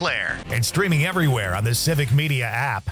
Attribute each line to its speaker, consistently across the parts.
Speaker 1: Sinclair and streaming everywhere on the Civic Media app.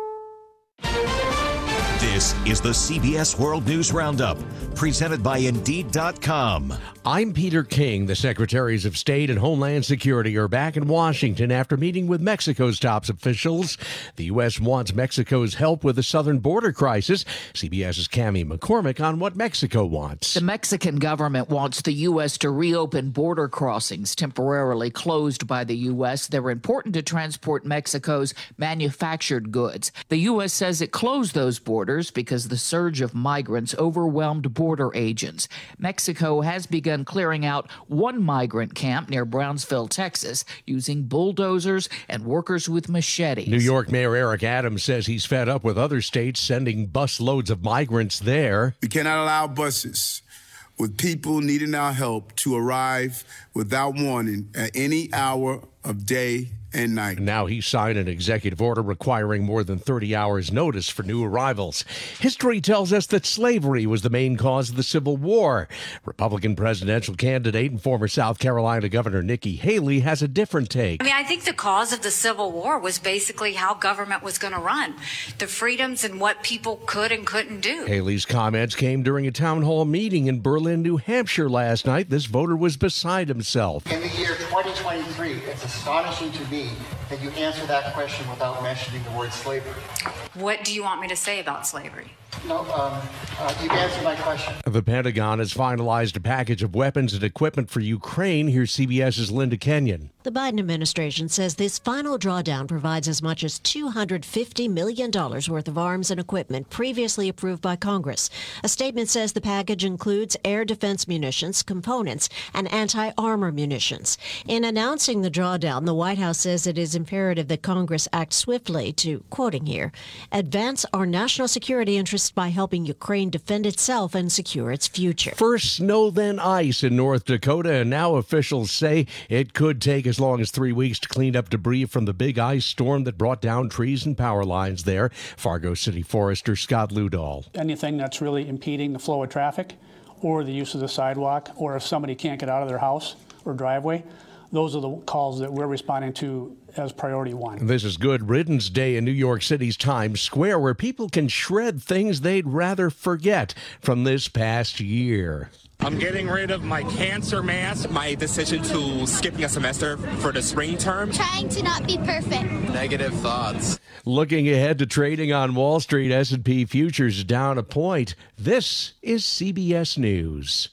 Speaker 2: This is the CBS World News Roundup, presented by Indeed.com.
Speaker 3: I'm Peter King. The Secretaries of State and Homeland Security are back in Washington after meeting with Mexico's top officials. The U.S. wants Mexico's help with the southern border crisis. CBS's Cami McCormick on what Mexico wants.
Speaker 4: The Mexican government wants the U.S. to reopen border crossings temporarily closed by the U.S. They're important to transport Mexico's manufactured goods. The U.S. says it closed those borders because the surge of migrants overwhelmed border agents. Mexico has begun clearing out one migrant camp near Brownsville, Texas, using bulldozers and workers with machetes.
Speaker 3: New York Mayor Eric Adams says he's fed up with other states sending bus loads of migrants there.
Speaker 5: We cannot allow buses with people needing our help to arrive without warning at any hour of day and night.
Speaker 3: Now he signed an executive order requiring more than 30 hours notice for new arrivals. History tells us that slavery was the main cause of the Civil War. Republican presidential candidate and former South Carolina Governor Nikki Haley has a different take.
Speaker 6: I think the cause of the Civil War was basically how government was going to run, the freedoms and what people could and couldn't do.
Speaker 3: Haley's comments came during a town hall meeting in Berlin, New Hampshire last night. This voter was beside himself.
Speaker 7: In the year 2023, it's astonishing to me that you answer that question without mentioning the word slavery.
Speaker 6: What do you want me to say about slavery?
Speaker 7: No, you've answered my question.
Speaker 3: The Pentagon has finalized a package of weapons and equipment for Ukraine. Here's CBS's Linda Kenyon.
Speaker 8: The Biden administration says this final drawdown provides as much as $250 million worth of arms and equipment previously approved by Congress. A statement says the package includes air defense munitions, components, and anti-armor munitions. In announcing the drawdown, the White House says it is imperative that Congress act swiftly to, quoting here, advance our national security interests by helping Ukraine defend itself and secure its future.
Speaker 3: First snow, then ice in North Dakota, and now officials say it could take as long as 3 weeks to clean up debris from the big ice storm that brought down trees and power lines there. Fargo City Forester Scott Ludahl.
Speaker 9: Anything that's really impeding the flow of traffic or the use of the sidewalk, or if somebody can't get out of their house or driveway, those are the calls that we're responding to as priority one.
Speaker 3: This is Good Riddance Day in New York City's Times Square, where people can shred things they'd rather forget from this past year.
Speaker 10: I'm getting rid of my cancer mask. My decision to skipping a semester for the spring term.
Speaker 11: Trying to not be perfect.
Speaker 10: Negative thoughts.
Speaker 3: Looking ahead to trading on Wall Street, S&P futures down a point. This is CBS News.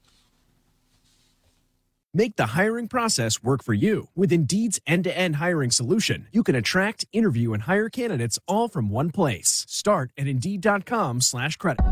Speaker 12: Make the hiring process work for you. With Indeed's end-to-end hiring solution, you can attract, interview, and hire candidates all from one place. Start at Indeed.com/credit.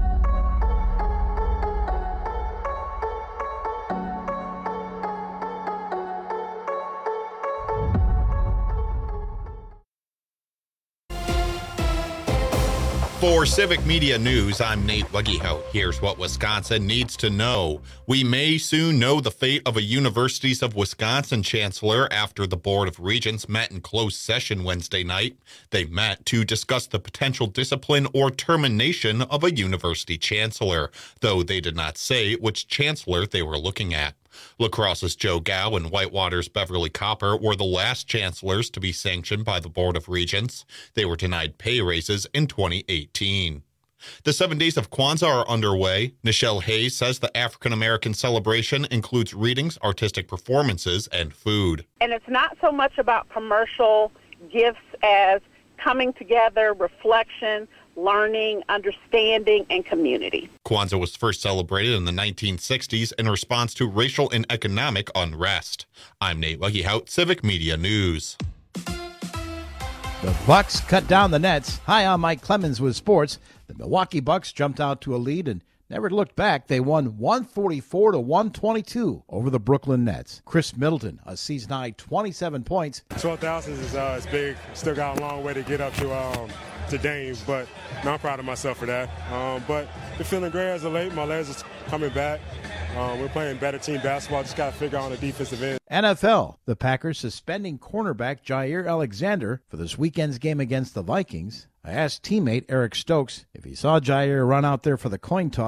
Speaker 13: For Civic Media News, I'm Nate Wuggehout. Here's what Wisconsin needs to know. We may soon know the fate of a Universities of Wisconsin chancellor after the Board of Regents met in closed session Wednesday night. They met to discuss the potential discipline or termination of a university chancellor, though they did not say which chancellor they were looking at. La Crosse's Joe Gow and Whitewater's Beverly Copper were the last chancellors to be sanctioned by the Board of Regents. They were denied pay raises in 2018. The 7 days of Kwanzaa are underway. Nichelle Hayes says the African-American celebration includes readings, artistic performances, and food.
Speaker 14: And it's not so much about commercial gifts as coming together, reflection, learning, understanding, and community.
Speaker 13: Kwanzaa was first celebrated in the 1960s in response to racial and economic unrest. I'm Nate Wuggehout, Civic Media News.
Speaker 15: The Bucks cut down the Nets. Hi, I'm Mike Clemens with sports. The Milwaukee Bucks jumped out to a lead and never looked back. They won 144-122 over the Brooklyn Nets. Chris Middleton, a season-high 27 points.
Speaker 16: 12,000 is big. Still got a long way to get up to Dame, but I'm proud of myself for that. But been feeling great as of late. My legs are coming back. We're playing better team basketball. Just got to figure out on the defensive end.
Speaker 15: NFL, the Packers suspending cornerback Jair Alexander for this weekend's game against the Vikings. I asked teammate Eric Stokes if he saw Jair run out there for the coin toss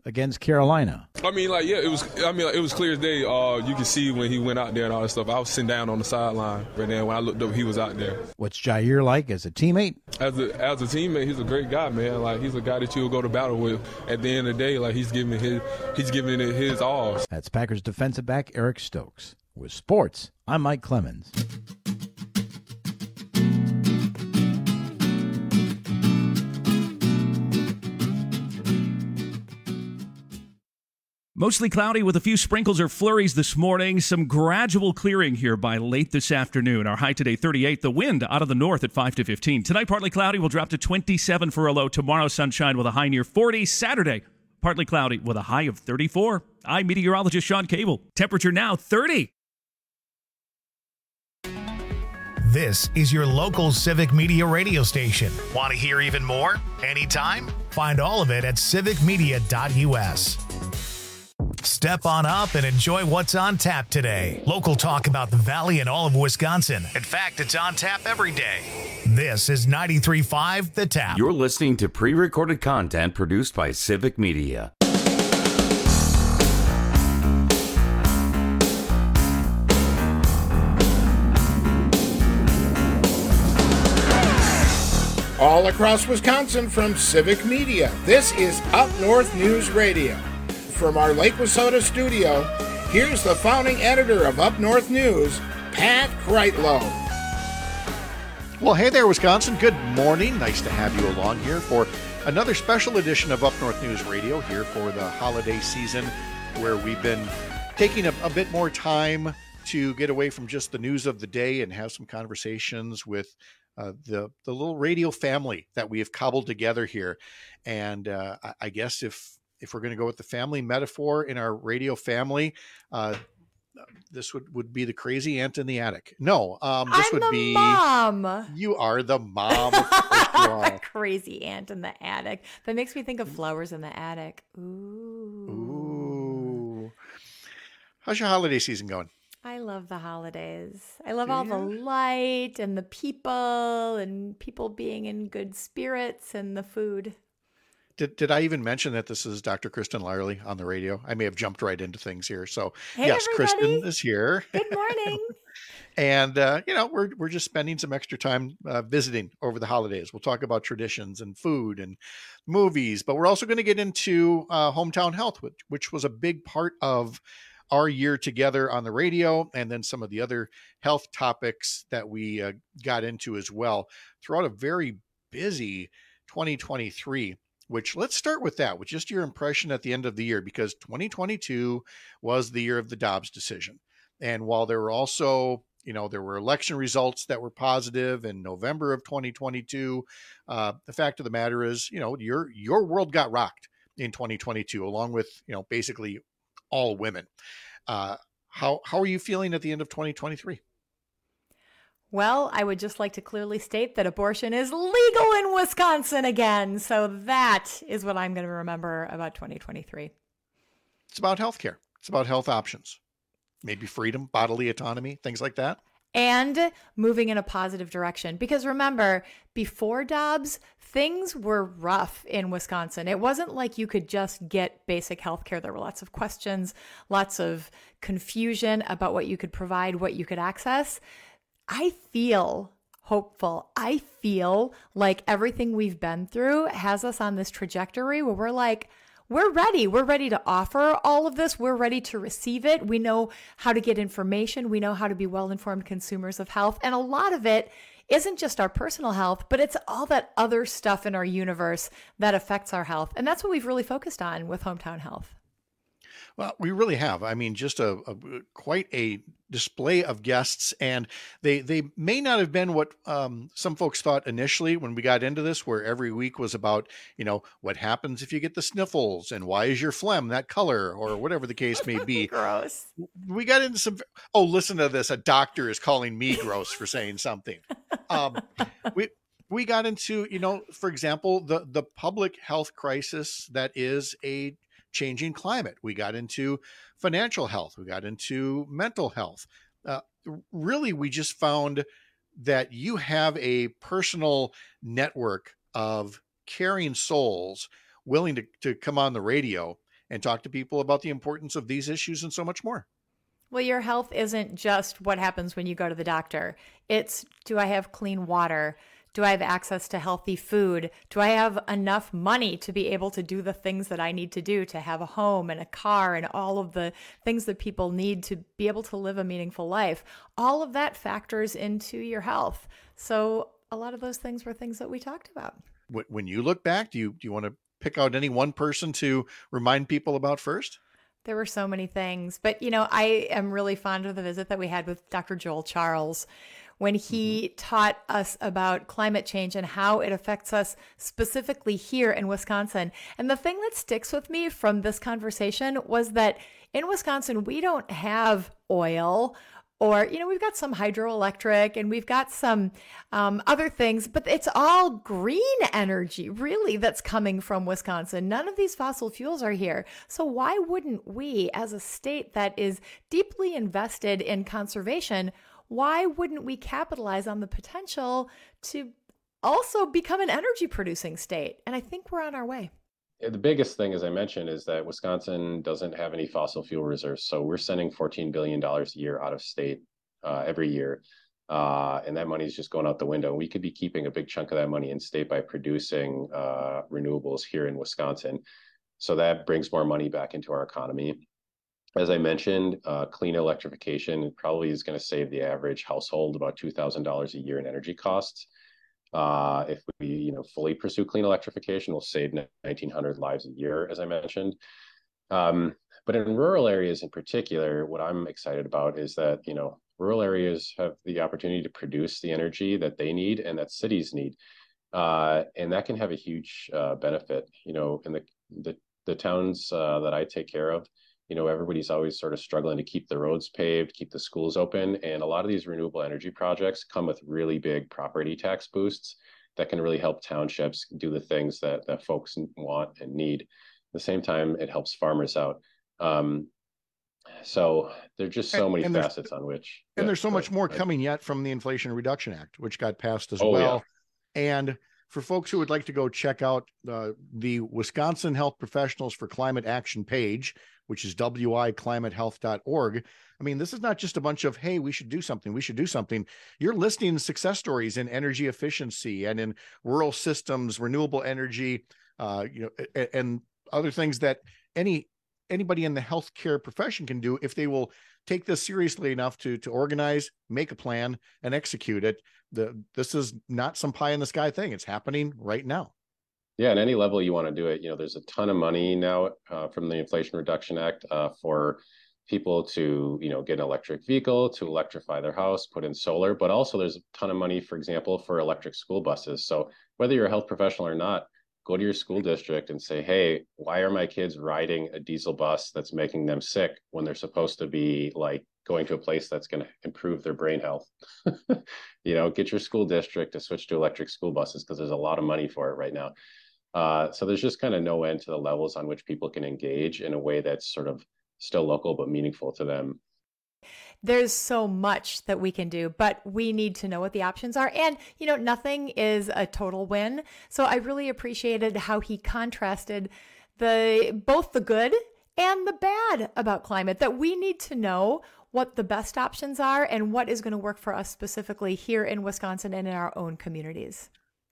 Speaker 15: against Carolina.
Speaker 11: I mean, like, yeah, it was. I mean, like, it was clear as day. You could see when he went out there and all that stuff. I was sitting down on the sideline, but then when I looked up, he was out there.
Speaker 15: What's Jair like as a teammate?
Speaker 11: As a teammate, he's a great guy, man. Like, he's a guy that you'll go to battle with. At the end of the day, like, he's giving it his all.
Speaker 15: That's Packers defensive back Eric Stokes. With sports, I'm Mike Clemens.
Speaker 17: Mostly cloudy with a few sprinkles or flurries this morning. Some gradual clearing here by late this afternoon. Our high today, 38. The wind out of the north at 5 to 15. Tonight, partly cloudy. Will drop to 27 for a low. Tomorrow, sunshine with a high near 40. Saturday, partly cloudy with a high of 34. I'm meteorologist Sean Cable. Temperature now 30.
Speaker 1: This is your local Civic Media radio station. Want to hear even more? Anytime? Find all of it at civicmedia.us. Step on up and enjoy what's on tap today. Local talk about the Valley and all of Wisconsin. In fact, it's on tap every day. This is 93.5 The Tap.
Speaker 18: You're listening to pre-recorded content produced by Civic Media.
Speaker 19: All across Wisconsin from Civic Media, this is Up North News Radio. From our Lake Wissota studio, here's the founding editor of Up North News, Pat Kreitlow.
Speaker 20: Well, hey there, Wisconsin. Good morning. Nice to have you along here for another special edition of Up North News Radio here for the holiday season, where we've been taking a bit more time to get away from just the news of the day and have some conversations with the little radio family that we have cobbled together here. And I guess if we're going to go with the family metaphor in our radio family, this would be the crazy aunt in the attic. No, this would be
Speaker 21: mom.
Speaker 20: You are the mom. Of course you are.
Speaker 21: Crazy aunt in the attic. That makes me think of flowers in the attic. Ooh.
Speaker 20: How's your holiday season going?
Speaker 21: I love the holidays. I love all the light and the people being in good spirits and the food.
Speaker 20: Did I even mention that this is Dr. Kristen Lyerly on the radio? I may have jumped right into things here. So
Speaker 21: hey,
Speaker 20: yes,
Speaker 21: everybody.
Speaker 20: Kristen is here.
Speaker 21: Good morning.
Speaker 20: And we're just spending some extra time visiting over the holidays. We'll talk about traditions and food and movies, but we're also going to get into hometown health, which was a big part of our year together on the radio, and then some of the other health topics that we got into as well throughout a very busy 2023. Which let's start with that, with just your impression at the end of the year, because 2022 was the year of the Dobbs decision. And while there were also, there were election results that were positive in November of 2022, the fact of the matter is, your world got rocked in 2022, along with, basically all women. How are you feeling at the end of 2023?
Speaker 21: Well, I would just like to clearly state that abortion is legal in Wisconsin again. So that is what I'm going to remember about 2023.
Speaker 20: It's about healthcare. It's about health options, maybe freedom, bodily autonomy, things like that.
Speaker 21: And moving in a positive direction. Because remember, before Dobbs, things were rough in Wisconsin. It wasn't like you could just get basic health care. There were lots of questions, lots of confusion about what you could provide, what you could access. I feel hopeful. I feel like everything we've been through has us on this trajectory where we're like, we're ready. We're ready to offer all of this. We're ready to receive it. We know how to get information. We know how to be well-informed consumers of health. And a lot of it isn't just our personal health, but it's all that other stuff in our universe that affects our health. And that's what we've really focused on with Hometown Health.
Speaker 20: Well, we really have. I mean, just quite a display of guests, and they may not have been what some folks thought initially when we got into this, where every week was about, what happens if you get the sniffles and why is your phlegm that color or whatever the case may be.
Speaker 21: Gross.
Speaker 20: We got into some, listen to this. A doctor is calling me gross for saying something. We got into, for example, the public health crisis that is a changing climate. We got into financial health. We got into mental health. Really, we just found that you have a personal network of caring souls willing to come on the radio and talk to people about the importance of these issues and so much more.
Speaker 21: Well, your health isn't just what happens when you go to the doctor. It's, do I have clean water? Do I have access to healthy food? Do I have enough money to be able to do the things that I need to do, to have a home and a car and all of the things that people need to be able to live a meaningful life? All of that factors into your health. So a lot of those things were things that we talked about.
Speaker 20: When you look back, do you want to pick out any one person to remind people about first?
Speaker 21: There were so many things, but I am really fond of the visit that we had with Dr. Joel Charles when he taught us about climate change and how it affects us specifically here in Wisconsin. And the thing that sticks with me from this conversation was that in Wisconsin, we don't have oil, or, we've got some hydroelectric and we've got some other things, but it's all green energy, really, that's coming from Wisconsin. None of these fossil fuels are here. So why wouldn't we, as a state that is deeply invested in conservation, why wouldn't we capitalize on the potential to also become an energy producing state? And I think we're on our way.
Speaker 2: The biggest thing, as I mentioned, is that Wisconsin doesn't have any fossil fuel reserves. So we're sending $14 billion a year out of state every year. And that money is just going out the window. We could be keeping a big chunk of that money in state by producing renewables here in Wisconsin. So that brings more money back into our economy. As I mentioned, clean electrification probably is going to save the average household about $2,000 a year in energy costs. If we, fully pursue clean electrification, we'll save 1,900 lives a year, as I mentioned. But in rural areas in particular, what I'm excited about is that, rural areas have the opportunity to produce the energy that they need and that cities need. And that can have a huge benefit, in the towns that I take care of. Everybody's always sort of struggling to keep the roads paved, keep the schools open. And a lot of these renewable energy projects come with really big property tax boosts that can really help townships do the things that folks want and need. At the same time, it helps farmers out. So there's just so many facets on which.
Speaker 20: And there's so much more coming yet from the Inflation Reduction Act, which got passed as well. Yeah. And for folks who would like to go check out the Wisconsin Health Professionals for Climate Action page, which is wiclimatehealth.org. I mean, this is not just a bunch of, hey, we should do something. We should do something. You're listing success stories in energy efficiency and in rural systems, renewable energy, and other things that anybody in the healthcare profession can do if they will take this seriously enough to organize, make a plan, and execute it. This is not some pie in the sky thing. It's happening right now.
Speaker 2: Yeah, at any level you want to do it, there's a ton of money now from the Inflation Reduction Act for people to, get an electric vehicle, to electrify their house, put in solar, but also there's a ton of money, for example, for electric school buses. So whether you're a health professional or not, go to your school district and say, hey, why are my kids riding a diesel bus that's making them sick when they're supposed to be going to a place that's going to improve their brain health? Get your school district to switch to electric school buses because there's a lot of money for it right now. So there's just kind of no end to the levels on which people can engage in a way that's sort of still local but meaningful to them.
Speaker 21: There's so much that we can do, but we need to know what the options are. And, nothing is a total win. So I really appreciated how he contrasted both the good and the bad about climate, that we need to know what the best options are and what is going to work for us specifically here in Wisconsin and in our own communities.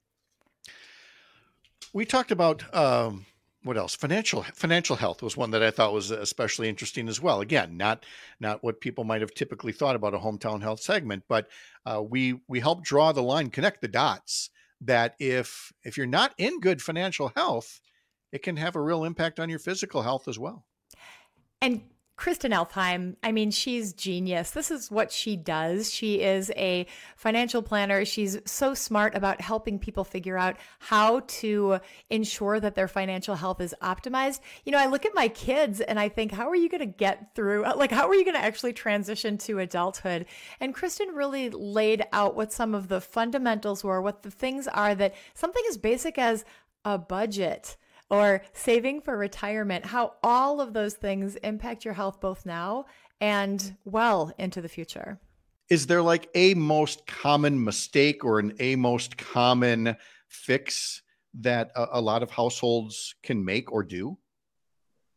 Speaker 20: We talked about what else? Financial health was one that I thought was especially interesting as well. Again, not what people might have typically thought about a hometown health segment, but we help draw the line, connect the dots that if you're not in good financial health, it can have a real impact on your physical health as well.
Speaker 21: And Kristen Elfheim, she's genius. This is what she does. She is a financial planner. She's so smart about helping people figure out how to ensure that their financial health is optimized. I look at my kids and I think, how are you going to get through? How are you going to actually transition to adulthood? And Kristen really laid out what some of the fundamentals were, what the things are, that something as basic as a budget or saving for retirement, how all of those things impact your health both now and well into the future.
Speaker 20: Is there a most common mistake or a most common fix that a lot of households can make or do?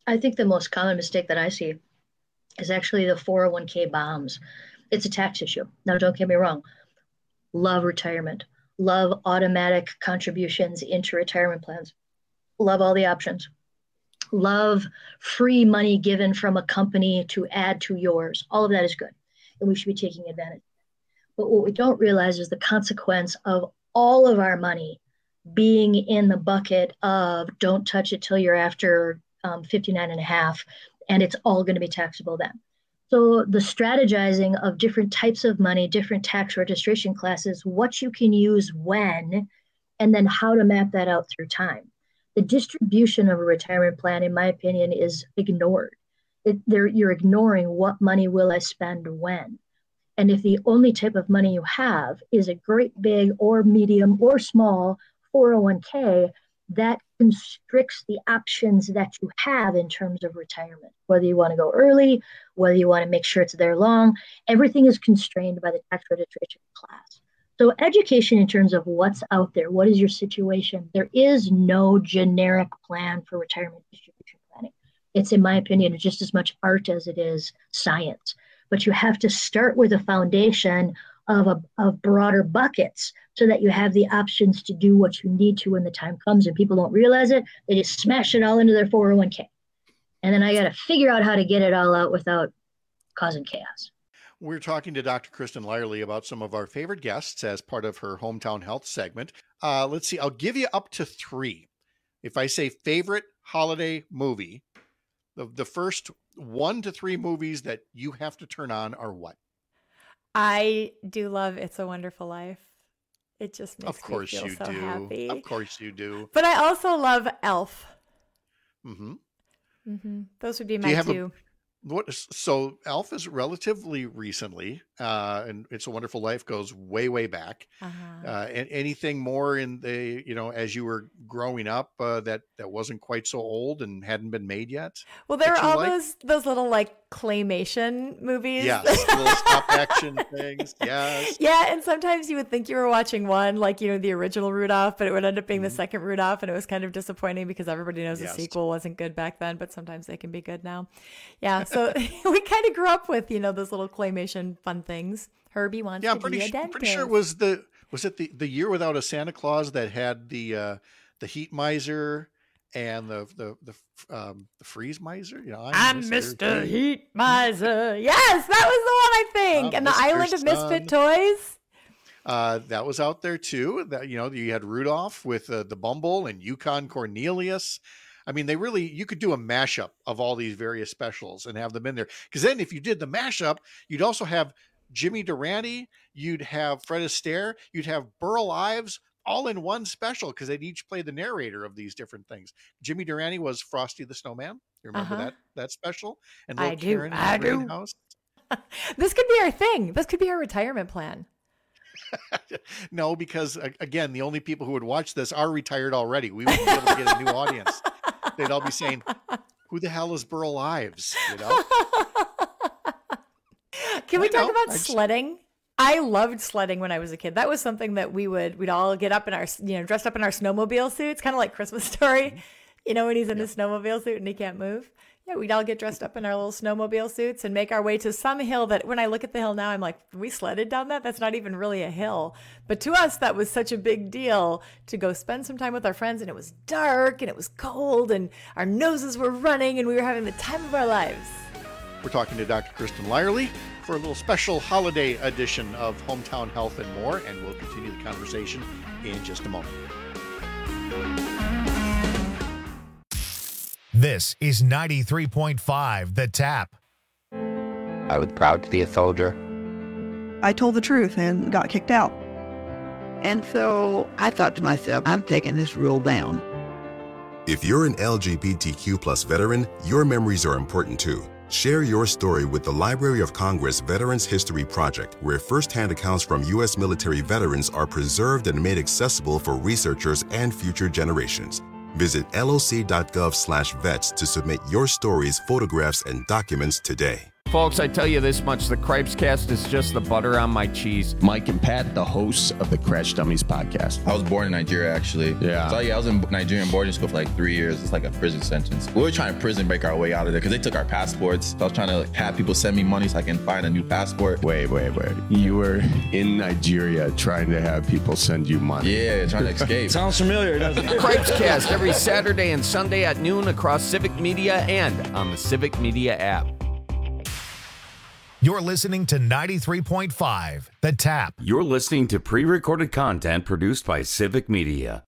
Speaker 4: I think the most common mistake that I see is actually the 401k bombs. It's a tax issue. Now, don't get me wrong. Love retirement. Love automatic contributions into retirement plans. Love all the options. Love free money given from a company to add to yours. All of that is good, and we should be taking advantage. But what we don't realize is the consequence of all of our money being in the bucket of don't touch it till you're after 59 and a half, and it's all going to be taxable then. So the strategizing of different types of money, different tax registration classes, what you can use when, and then how to map that out through time. The distribution of a retirement plan, in my opinion, is ignored. You're ignoring what money will I spend when. And if the only type of money you have is a great big or medium or small 401k, that constricts the options that you have in terms of retirement. Whether you want to go early, whether you want to make sure it's there long, everything is constrained by the tax registration class. So education in terms of what's out there, what is your situation? There is no generic plan for retirement distribution planning. It's, in my opinion, just as much art as it is science. But you have to start with a foundation of broader buckets so that you have the options to do what you need to when the time comes, and people don't realize it. They just smash it all into their 401k. And then I got to figure out how to get it all out without causing chaos.
Speaker 20: We're talking to Dr. Kristen Lyerly about some of our favorite guests as part of her Hometown Health segment. Let's see. I'll give you up to 3. If I say favorite holiday movie, the first 1 to 3 movies that you have to turn on are what?
Speaker 21: I do love It's a Wonderful Life. It just makes me feel so happy.
Speaker 20: Of course you do.
Speaker 21: But I also love Elf.
Speaker 20: Mm-hmm.
Speaker 21: Mm-hmm. Those would be my 2.
Speaker 20: So Elf is relatively recently, and It's a Wonderful Life goes way, way back. And anything more in the, as you were growing up that wasn't quite so old and hadn't been made yet?
Speaker 21: Well, there are all those little claymation movies.
Speaker 20: Yes, little stop action things. Yes.
Speaker 21: Yeah, and sometimes you would think you were watching one, the original Rudolph, but it would end up being the second Rudolph, and it was kind of disappointing because everybody knows the sequel wasn't good back then, but sometimes they can be good now. Yeah, so we kind of grew up with, those little claymation fun things. Herbie wants to be a dentist.
Speaker 20: I'm pretty sure was it the Year Without a Santa Claus that had the Heat Miser and the Freeze Miser?
Speaker 21: I'm Mr. Heat Miser. Yes, that was the one, I think. And the Island of Misfit Toys.
Speaker 20: That was out there too. That you had Rudolph with the Bumble and Yukon Cornelius. I mean, you could do a mashup of all these various specials and have them in there. Because then if you did the mashup, you'd also have Jimmy Durante, you'd have Fred Astaire, you'd have Burl Ives, all in one special because they'd each play the narrator of these different things. Jimmy Durante was Frosty the Snowman. You remember that special? And
Speaker 21: I do. House. This could be our thing. This could be our retirement plan.
Speaker 20: No, because again, the only people who would watch this are retired already. We wouldn't be able to get a new audience. They'd all be saying, "Who the hell is Burl Ives?"
Speaker 21: Can we talk about sledding? I loved sledding when I was a kid. That was something that we'd all get up in our, dressed up in our snowmobile suits, kind of like Christmas Story, when he's in his snowmobile suit and he can't move. Yeah, we'd all get dressed up in our little snowmobile suits and make our way to some hill that when I look at the hill now, I'm like, we sledded down that? That's not even really a hill. But to us, that was such a big deal to go spend some time with our friends. And it was dark and it was cold and our noses were running and we were having the time of our lives.
Speaker 20: We're talking to Dr. Kristen Lyerly for a little special holiday edition of Hometown Health and more. And we'll continue the conversation in just a moment.
Speaker 1: This is 93.5 The Tap.
Speaker 22: I was proud to be a soldier.
Speaker 23: I told the truth and got kicked out.
Speaker 24: And so I thought to myself, I'm taking this rule down.
Speaker 25: If you're an LGBTQ+ veteran, your memories are important too. Share your story with the Library of Congress Veterans History Project, where first-hand accounts from U.S. military veterans are preserved and made accessible for researchers and future generations. Visit loc.gov/vets to submit your stories, photographs, and documents today.
Speaker 5: Folks, I tell you this much, the Cripes Cast is just the butter on my cheese.
Speaker 6: Mike and Pat, the hosts of the Crash Dummies podcast.
Speaker 7: I was born in Nigeria, actually.
Speaker 6: Yeah.
Speaker 7: So, I was in Nigerian boarding school for like 3 years. It's like a prison sentence. We were trying to prison break our way out of there because they took our passports. So I was trying to have people send me money so I can find a new passport.
Speaker 6: Wait. You were in Nigeria trying to have people send you money.
Speaker 7: Yeah, trying to escape.
Speaker 8: Sounds familiar, doesn't it?
Speaker 5: Cripes Cast every Saturday and Sunday at noon across Civic Media and on the Civic Media app.
Speaker 1: You're listening to 93.5, The Tap.
Speaker 18: You're listening to pre-recorded content produced by Civic Media.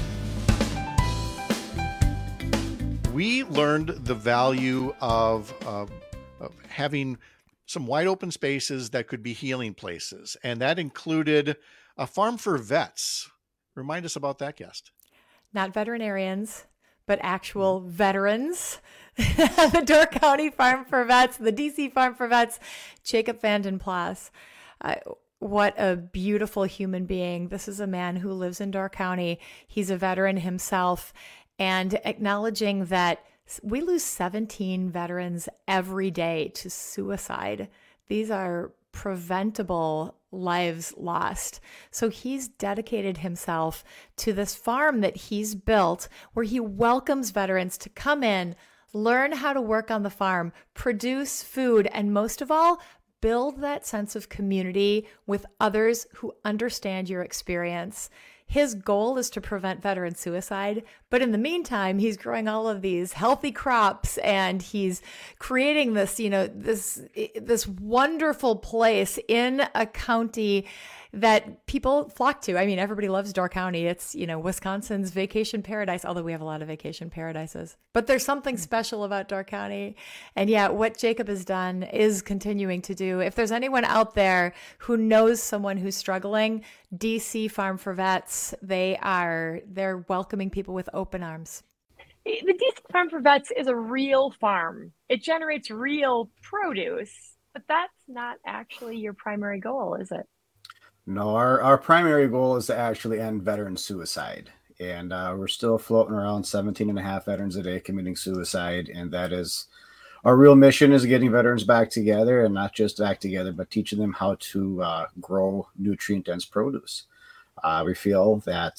Speaker 20: We learned the value of having some wide open spaces that could be healing places, and that included a farm for vets. Remind us about that, guest.
Speaker 21: Not veterinarians, but actual veterans. The Door County Farm for Vets, the DC Farm for Vets, Jacob Vanden Plas. What a beautiful human being. This is a man who lives in Door County. He's a veteran himself, and acknowledging that we lose 17 veterans every day to suicide. These are preventable lives lost. So he's dedicated himself to this farm that he's built where he welcomes veterans to come in, learn how to work on the farm, produce food, and most of all, build that sense of community with others who understand your experience. His goal is to prevent veteran suicide, but in the meantime, he's growing all of these healthy crops and he's creating this, this wonderful place in a county that people flock to. I mean, everybody loves Door County. It's, Wisconsin's vacation paradise, although we have a lot of vacation paradises. But there's something special about Door County. And yeah, what Jacob has done is continuing to do. If there's anyone out there who knows someone who's struggling, DC Farm for Vets, they're welcoming people with open arms.
Speaker 9: The DC Farm for Vets is a real farm. It generates real produce, but that's not actually your primary goal, is it?
Speaker 26: No, our primary goal is to actually end veteran suicide. And we're still floating around 17 and a half veterans a day committing suicide. And that is our real mission, is getting veterans back together, and not just back together, but teaching them how to grow nutrient-dense produce. We feel that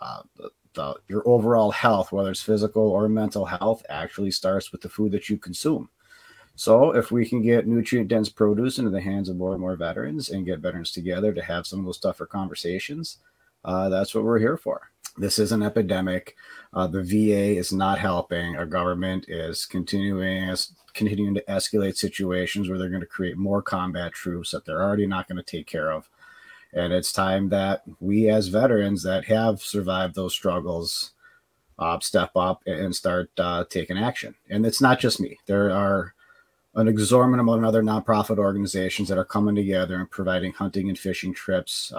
Speaker 26: your overall health, whether it's physical or mental health, actually starts with the food that you consume. So if we can get nutrient-dense produce into the hands of more and more veterans and get veterans together to have some of those tougher conversations, that's what we're here for. This is an epidemic. The VA is not helping. Our government is continuing to escalate situations where they're going to create more combat troops that they're already not going to take care of. And it's time that we as veterans that have survived those struggles step up and start taking action. And it's not just me. There are an exorbitant amount of other nonprofit organizations that are coming together and providing hunting and fishing trips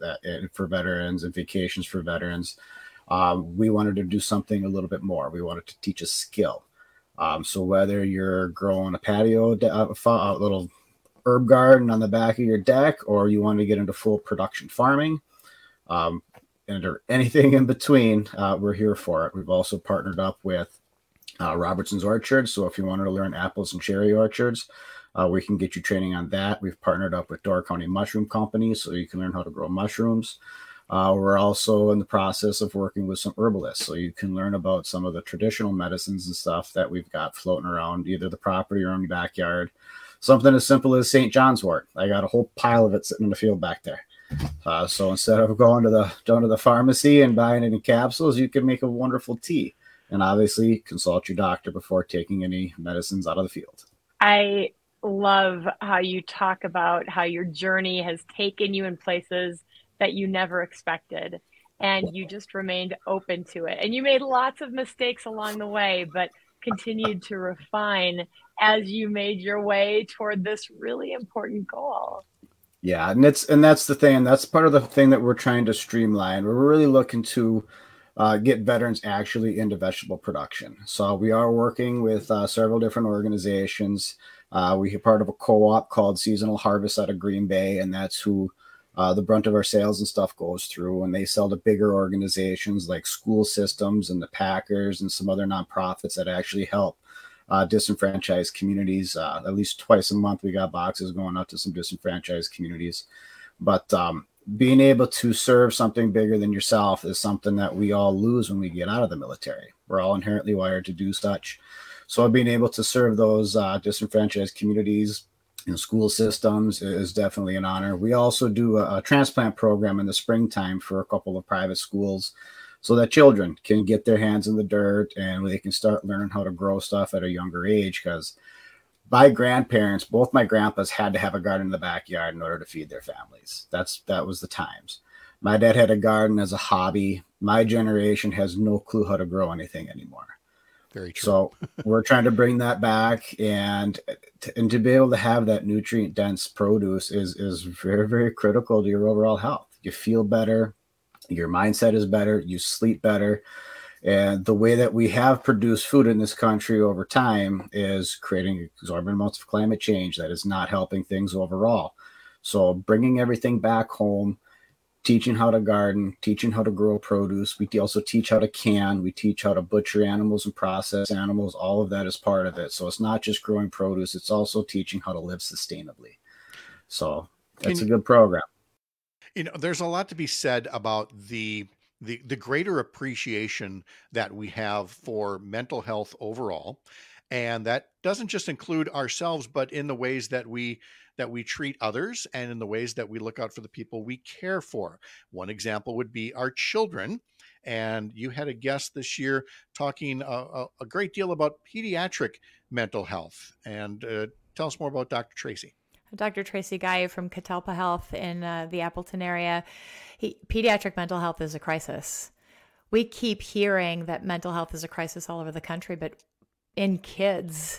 Speaker 26: for veterans and vacations for veterans. We wanted to do something a little bit more. We wanted to teach a skill. So whether you're growing a patio, a little herb garden on the back of your deck, or you want to get into full production farming, and or anything in between, we're here for it. We've also partnered up with Robertson's Orchards. So if you wanted to learn apples and cherry orchards, we can get you training on that. We've partnered up with Door County Mushroom Company, so you can learn how to grow mushrooms. We're also in the process of working with some herbalists, so you can learn about some of the traditional medicines and stuff that we've got floating around either the property or in the backyard. Something as simple as St. John's wort. I got a whole pile of it sitting in the field back there. So instead of going to the pharmacy and buying it in capsules, you can make a wonderful tea. And obviously consult your doctor before taking any medicines out of the field.
Speaker 9: I love how you talk about how your journey has taken you in places that you never expected, and you just remained open to it. And you made lots of mistakes along the way, but continued to refine as you made your way toward this really important goal.
Speaker 26: Yeah, and that's the thing, and that's part of the thing that we're trying to streamline. We're really looking to get veterans actually into vegetable production. So we are working with several different organizations. We are part of a co-op called Seasonal Harvest out of Green Bay, and that's who the brunt of our sales and stuff goes through. And they sell to bigger organizations like school systems and the Packers and some other nonprofits that actually help disenfranchised communities. At least twice a month, we got boxes going out to some disenfranchised communities. But being able to serve something bigger than yourself is something that we all lose when we get out of the military. We're all inherently wired to do such. So being able to serve those disenfranchised communities in school systems is definitely an honor. We also do a transplant program in the springtime for a couple of private schools so that children can get their hands in the dirt and they can start learning how to grow stuff at a younger age. Because my grandparents, both my grandpas had to have a garden in the backyard in order to feed their families. That was the times. My dad had a garden as a hobby. My generation has no clue how to grow anything anymore.
Speaker 20: Very true.
Speaker 26: So we're trying to bring that back, and to be able to have that nutrient dense produce is very, very critical to your overall health. You feel better, your mindset is better, you sleep better. And the way that we have produced food in this country over time is creating exorbitant amounts of climate change that is not helping things overall. So bringing everything back home, teaching how to garden, teaching how to grow produce. We also teach how to can. We teach how to butcher animals and process animals. All of that is part of it. So it's not just growing produce. It's also teaching how to live sustainably. So that's a good program.
Speaker 20: There's a lot to be said about the greater appreciation that we have for mental health overall. And that doesn't just include ourselves, but in the ways that we treat others and in the ways that we look out for the people we care for. One example would be our children. And you had a guest this year talking a great deal about pediatric mental health. And tell us more about Dr. Tracy.
Speaker 21: Dr. Tracy Guy from Catalpa Health in the Appleton area. Pediatric mental health is a crisis. We keep hearing that mental health is a crisis all over the country, but in kids,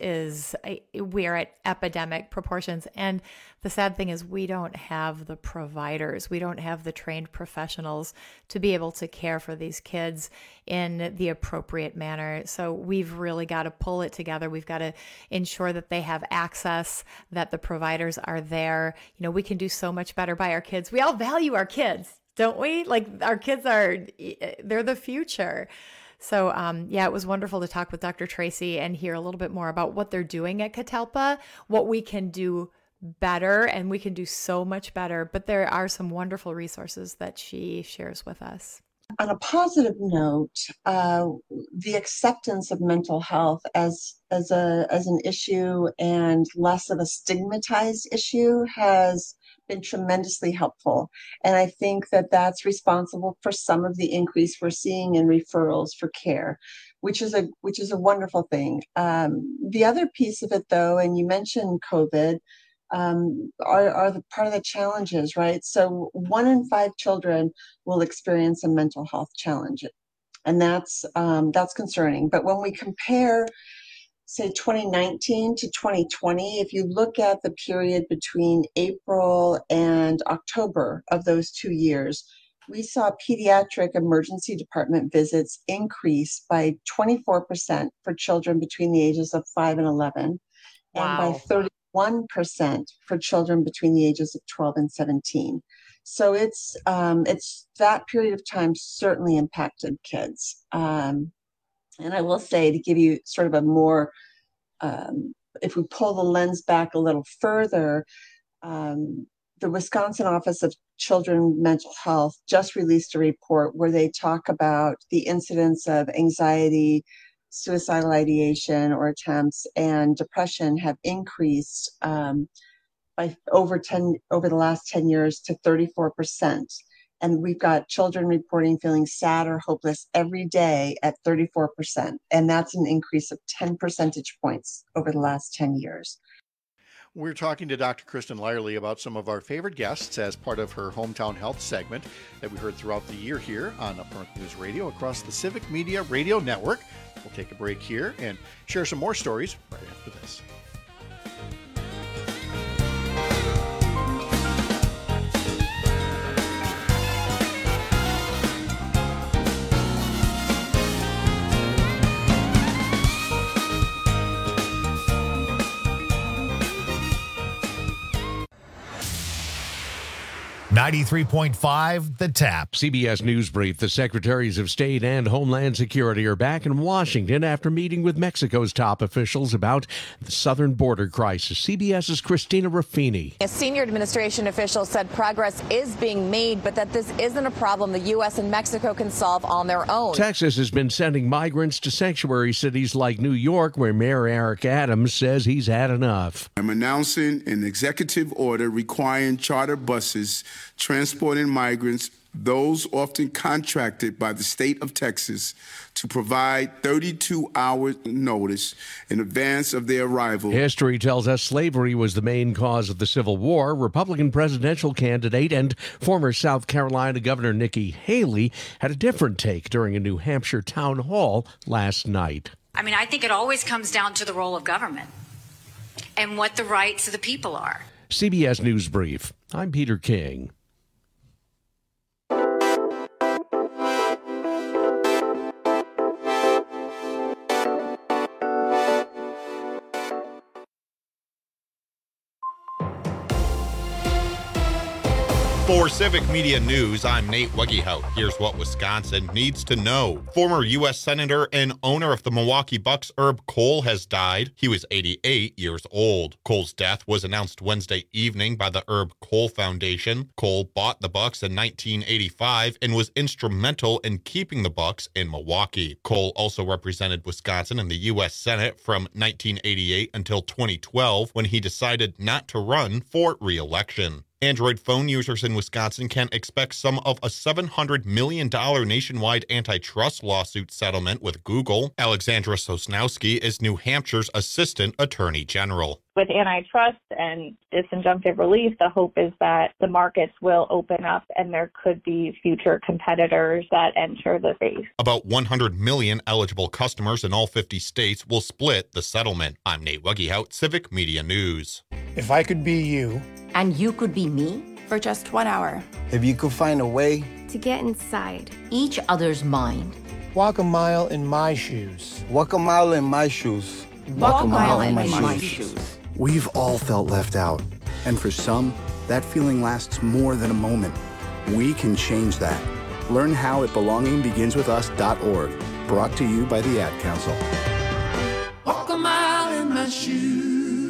Speaker 21: we're at epidemic proportions. And the sad thing is we don't have the providers. We don't have the trained professionals to be able to care for these kids in the appropriate manner. So we've really got to pull it together. We've got to ensure that they have access, that the providers are there. We can do so much better by our kids. We all value our kids, don't we? Like our kids they're the future. So, it was wonderful to talk with Dr. Tracy and hear a little bit more about what they're doing at Catalpa, what we can do better, and we can do so much better. But there are some wonderful resources that she shares with us.
Speaker 3: On a positive note, the acceptance of mental health as an issue and less of a stigmatized issue has been tremendously helpful. And I think that that's responsible for some of the increase we're seeing in referrals for care, which is a wonderful thing. The other piece of it, though, and you mentioned COVID, are the part of the challenges, right? So 1 in 5 children will experience a mental health challenge, and that's concerning. But when we compare, say, 2019 to 2020, if you look at the period between April and October of those 2 years, we saw pediatric emergency department visits increase by 24% for children between the ages of 5 and 11, and by 31% for children between the ages of 12 and 17. So it's that period of time certainly impacted kids. And I will say, to give you sort of a more, if we pull the lens back a little further, the Wisconsin Office of Children Mental Health just released a report where they talk about the incidence of anxiety, suicidal ideation or attempts, and depression have increased by over the last 10 years to 34%. And we've got children reporting feeling sad or hopeless every day at 34%. And that's an increase of 10 percentage points over the last 10 years.
Speaker 20: We're talking to Dr. Kristen Lyerly about some of our favorite guests as part of her Hometown Health segment that we heard throughout the year here on Up North News Radio across the Civic Media Radio Network. We'll take a break here and share some more stories right after this.
Speaker 1: 93.5 The Tap.
Speaker 8: CBS News Brief. The Secretaries of State and Homeland Security are back in Washington after meeting with Mexico's top officials about the southern border crisis. CBS's Christina Ruffini.
Speaker 10: A senior administration official said progress is being made, but that this isn't a problem the U.S. and Mexico can solve on their own.
Speaker 8: Texas has been sending migrants to sanctuary cities like New York, where Mayor Eric Adams says he's had enough.
Speaker 12: I'm announcing an executive order requiring charter buses transporting migrants, those often contracted by the state of Texas, to provide 32-hour notice in advance of their arrival.
Speaker 8: History tells us slavery was the main cause of the Civil War. Republican presidential candidate and former South Carolina Governor Nikki Haley had a different take during a New Hampshire town hall last night.
Speaker 13: I mean, I think it always comes down to the role of government and what the rights of the people are.
Speaker 8: CBS News Brief. I'm Peter King.
Speaker 14: For Civic Media News, I'm Nate Weggehout. Here's what Wisconsin needs to know. Former U.S. Senator and owner of the Milwaukee Bucks, Herb Kohl, has died. He was 88 years old. Kohl's death was announced Wednesday evening by the Herb Kohl Foundation. Kohl bought the Bucks in 1985 and was instrumental in keeping the Bucks in Milwaukee. Kohl also represented Wisconsin in the U.S. Senate from 1988 until 2012, when he decided not to run for re-election. Android phone users in Wisconsin can expect some of a $700 million nationwide antitrust lawsuit settlement with Google. Alexandra Sosnowski is New Hampshire's Assistant Attorney General.
Speaker 16: With antitrust and disinjunctive relief, the hope is that the markets will open up and there could be future competitors that enter the space.
Speaker 14: About 100 million eligible customers in all 50 states will split the settlement. I'm Nate Weggehout, Civic Media News.
Speaker 27: If I could be you.
Speaker 28: And you could be me?
Speaker 29: For just 1 hour.
Speaker 27: If you could find a way
Speaker 29: to get inside
Speaker 28: each other's mind.
Speaker 27: Walk a mile in my shoes.
Speaker 30: Walk a mile in my shoes.
Speaker 28: Walk a mile in my shoes.
Speaker 31: We've all felt left out. And for some, that feeling lasts more than a moment. We can change that. Learn how at belongingbeginswithus.org. Brought to you by the Ad Council.
Speaker 32: Walk a mile in my shoes.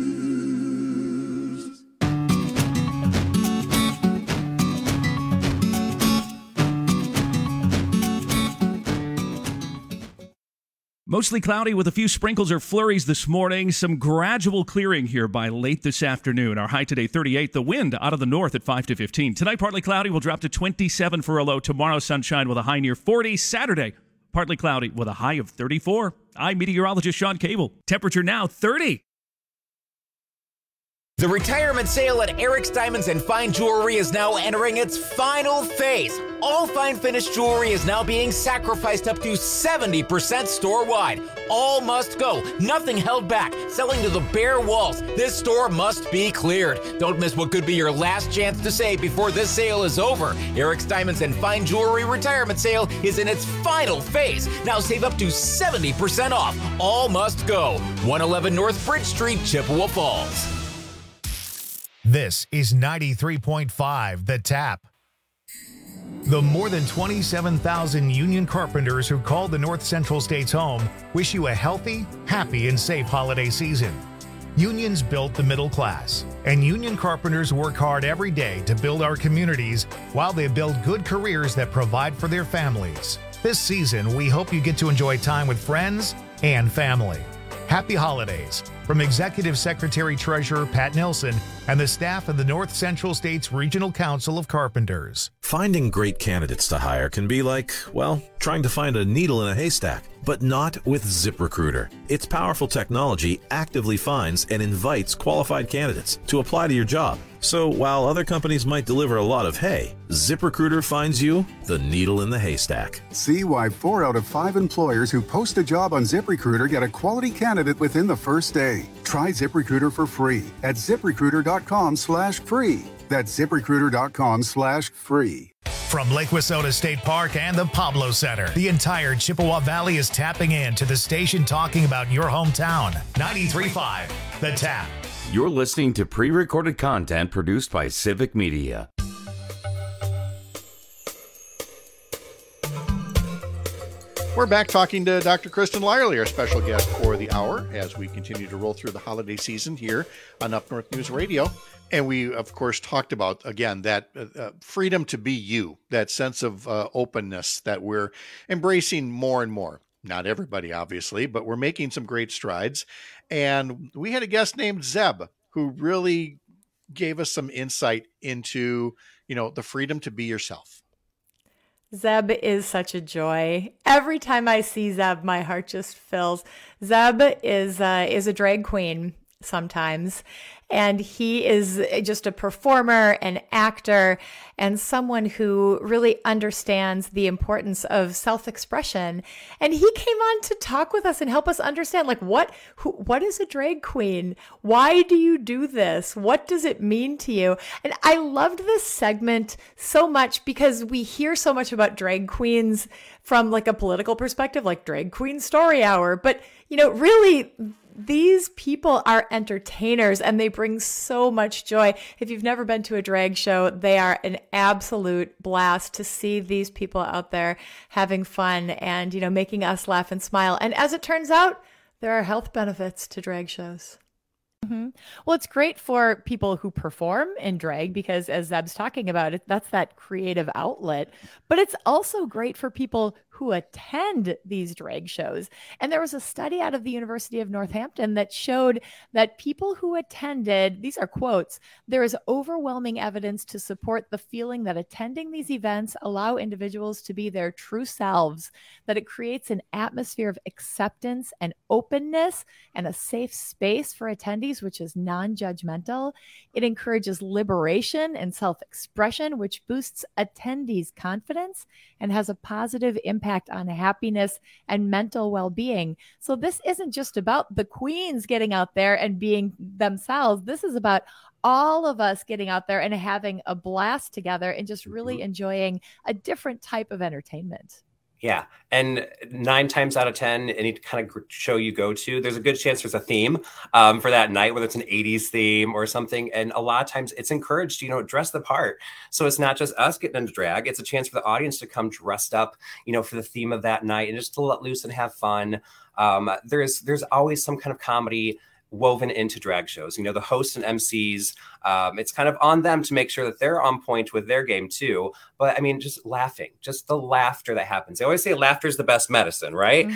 Speaker 17: Mostly cloudy with a few sprinkles or flurries this morning. Some gradual clearing here by late this afternoon. Our high today, 38. The wind out of the north at 5 to 15. Tonight, partly cloudy. We'll drop to 27 for a low. Tomorrow, sunshine with a high near 40. Saturday, partly cloudy with a high of 34. I'm meteorologist Sean Cable. Temperature now 30.
Speaker 33: The retirement sale at Eric's Diamonds and Fine Jewelry is now entering its final phase. All fine finished jewelry is now being sacrificed up to 70% store-wide. All must go. Nothing held back. Selling to the bare walls. This store must be cleared. Don't miss what could be your last chance to save before this sale is over. Eric's Diamonds and Fine Jewelry retirement sale is in its final phase. Now save up to 70% off. All must go. 111 North Bridge Street, Chippewa Falls.
Speaker 1: This is 93.5 The Tap. The more than 27,000 union carpenters who called the North Central States home wish you a healthy, happy, and safe holiday season. Unions built the middle class, and union carpenters work hard every day to build our communities while they build good careers that provide for their families. This season, we hope you get to enjoy time with friends and family. Happy holidays from Executive Secretary Treasurer Pat Nelson and the staff of the North Central States Regional Council of Carpenters.
Speaker 34: Finding great candidates to hire can be like, well, trying to find a needle in a haystack, but not with ZipRecruiter. Its powerful technology actively finds and invites qualified candidates to apply to your job. So while other companies might deliver a lot of hay, ZipRecruiter finds you the needle in the haystack.
Speaker 35: See why 4 out of 5 employers who post a job on ZipRecruiter get a quality candidate within the first day. Try ZipRecruiter for free at ZipRecruiter.com/free. That's ZipRecruiter.com/free.
Speaker 1: From Lake Wissota State Park and the Pablo Center, the entire Chippewa Valley is tapping in to the station talking about your hometown. 93.5 The Tap.
Speaker 18: You're listening to pre-recorded content produced by Civic Media.
Speaker 20: We're back talking to Dr. Kristen Lyerly, our special guest for the hour, as we continue to roll through the holiday season here on Up North News Radio. And we, of course, talked about, again, that freedom to be you, that sense of openness that we're embracing more and more. Not everybody, obviously, but we're making some great strides. And we had a guest named Zeb who really gave us some insight into, the freedom to be yourself.
Speaker 2: Zeb is such a joy. Every time I see Zeb, my heart just fills. Zeb is a drag queen sometimes, and he is just a performer, an actor, and someone who really understands the importance of self-expression. And he came on to talk with us and help us understand, like, what is a drag queen? Why do you do this? What does it mean to you? And I loved this segment so much because we hear so much about drag queens from like a political perspective, like Drag Queen Story Hour. But, really, these people are entertainers and they bring so much joy. If you've never been to a drag show, they are an absolute blast to see these people out there having fun and, making us laugh and smile. And as it turns out, there are health benefits to drag shows.
Speaker 4: Mm-hmm. Well, it's great for people who perform in drag because, as Zeb's talking about it, that's that creative outlet. But it's also great for people who attend these drag shows. And there was a study out of the University of Northampton that showed that people who attended, these are quotes, there is overwhelming evidence to support the feeling that attending these events allow individuals to be their true selves, that it creates an atmosphere of acceptance and openness and a safe space for attendees, which is non-judgmental. It encourages liberation and self-expression, which boosts attendees' confidence and has a positive impact on happiness and mental well-being. So this isn't just about the queens getting out there and being themselves. This is about all of us getting out there and having a blast together and just really enjoying a different type of entertainment.
Speaker 5: Yeah. And 9 times out of 10, any kind of show you go to, there's a good chance there's a theme for that night, whether it's an 80s theme or something. And a lot of times it's encouraged, dress the part. So it's not just us getting into drag. It's a chance for the audience to come dressed up, for the theme of that night and just to let loose and have fun. There's always some kind of comedy woven into drag shows. The hosts and MCs, it's kind of on them to make sure that they're on point with their game too. But just laughing, just the laughter that happens. They always say laughter is the best medicine, right?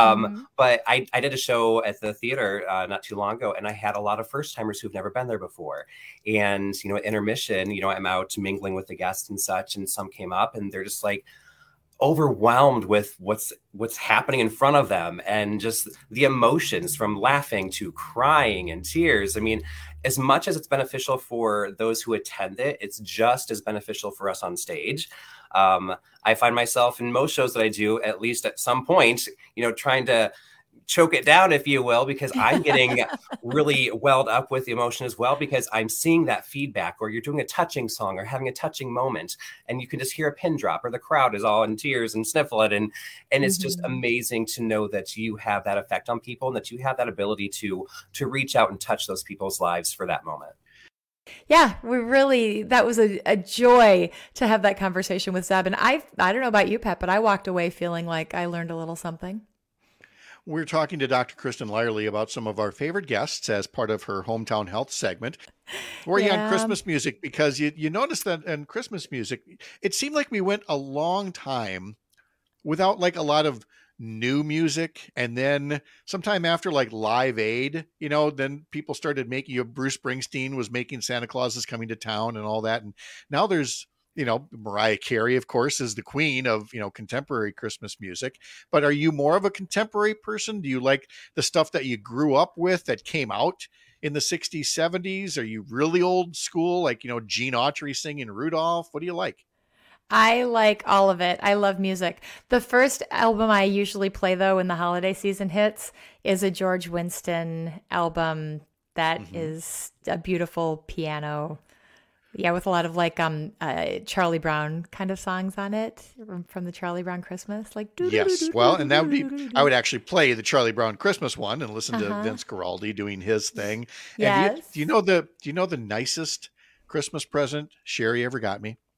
Speaker 5: But I did a show at the theater not too long ago, and I had a lot of first timers who've never been there before. And, at intermission, I'm out mingling with the guests and such, and some came up and they're just like, overwhelmed with what's happening in front of them and just the emotions from laughing to crying and tears. As much as it's beneficial for those who attend it, it's just as beneficial for us on stage. I find myself in most shows that I do, at least at some point, trying to choke it down, if you will, because I'm getting really welled up with the emotion as well, because I'm seeing that feedback, or you're doing a touching song or having a touching moment and you can just hear a pin drop or the crowd is all in tears and sniffling. And it's just amazing to know that you have that effect on people and that you have that ability to reach out and touch those people's lives for that moment.
Speaker 2: Yeah, that was a joy to have that conversation with Zeb. And I don't know about you, Pat, but I walked away feeling like I learned a little something.
Speaker 20: We're talking to Dr. Kristen Lyerly about some of our favorite guests as part of her Hometown Health segment. We're on Christmas music because you notice that in Christmas music, it seemed like we went a long time without like a lot of new music. And then sometime after like Live Aid, then people started making, Bruce Springsteen was making Santa Claus is Coming to Town and all that. And now there's, Mariah Carey, of course, is the queen of, contemporary Christmas music. But are you more of a contemporary person? Do you like the stuff that you grew up with that came out in the 60s, 70s? Are you really old school, like, Gene Autry singing Rudolph? What do you like?
Speaker 2: I like all of it. I love music. The first album I usually play, though, when the holiday season hits is a George Winston album that is a beautiful piano. Yeah, with a lot of like Charlie Brown kind of songs on it from the Charlie Brown Christmas.
Speaker 20: Yes, well, and that would be, I would actually play the Charlie Brown Christmas one and listen to Vince Guaraldi doing his thing.
Speaker 2: Yes.
Speaker 20: And do you know the nicest Christmas present Sherry ever got me?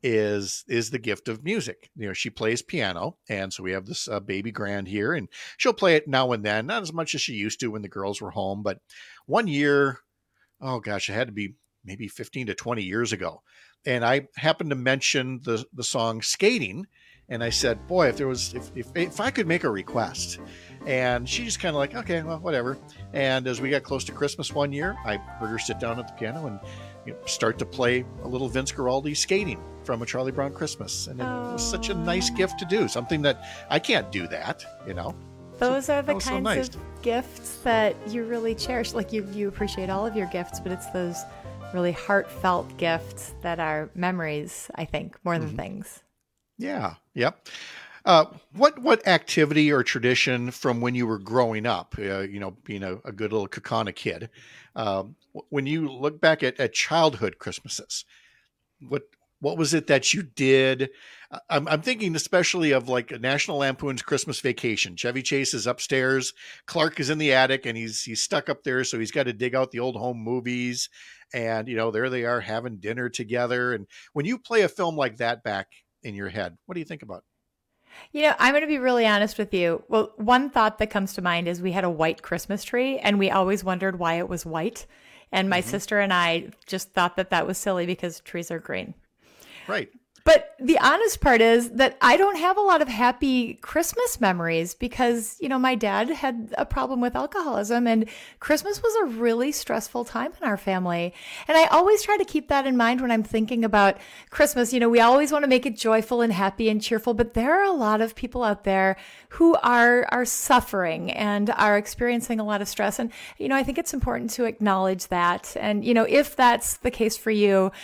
Speaker 20: is the gift of music. She plays piano, and so we have this baby grand here, and she'll play it now and then, not as much as she used to when the girls were home. But one year, oh gosh, it had to be maybe 15 to 20 years ago, and I happened to mention the song Skating, and I said, boy, if I could make a request. And she just kind of like, okay, well, whatever. And as we got close to Christmas one year, I heard her sit down at the piano and start to play a little Vince Guaraldi Skating from A Charlie Brown Christmas. And it was such a nice gift to do, something that I can't do that,
Speaker 2: Those are the kinds
Speaker 20: so nice.
Speaker 2: of gifts that you really cherish. Like you appreciate all of your gifts, but it's those really heartfelt gifts that are memories, I think, more than things.
Speaker 20: Yeah. Yep. What activity or tradition from when you were growing up, being a good little Kaukauna kid, when you look back at childhood Christmases, what was it that you did? I'm thinking especially of like National Lampoon's Christmas Vacation. Chevy Chase is upstairs, Clark is in the attic, and he's stuck up there, so he's got to dig out the old home movies, and there they are having dinner together. And when you play a film like that back in your head, what do you think about?
Speaker 2: I'm going to be really honest with you. Well, one thought that comes to mind is we had a white Christmas tree, and we always wondered why it was white. And my sister and I just thought that was silly because trees are green.
Speaker 20: Right.
Speaker 2: But the honest part is that I don't have a lot of happy Christmas memories because, my dad had a problem with alcoholism, and Christmas was a really stressful time in our family. And I always try to keep that in mind when I'm thinking about Christmas. We always want to make it joyful and happy and cheerful, but there are a lot of people out there who are suffering and are experiencing a lot of stress. And, I think it's important to acknowledge that. And, if that's the case for you,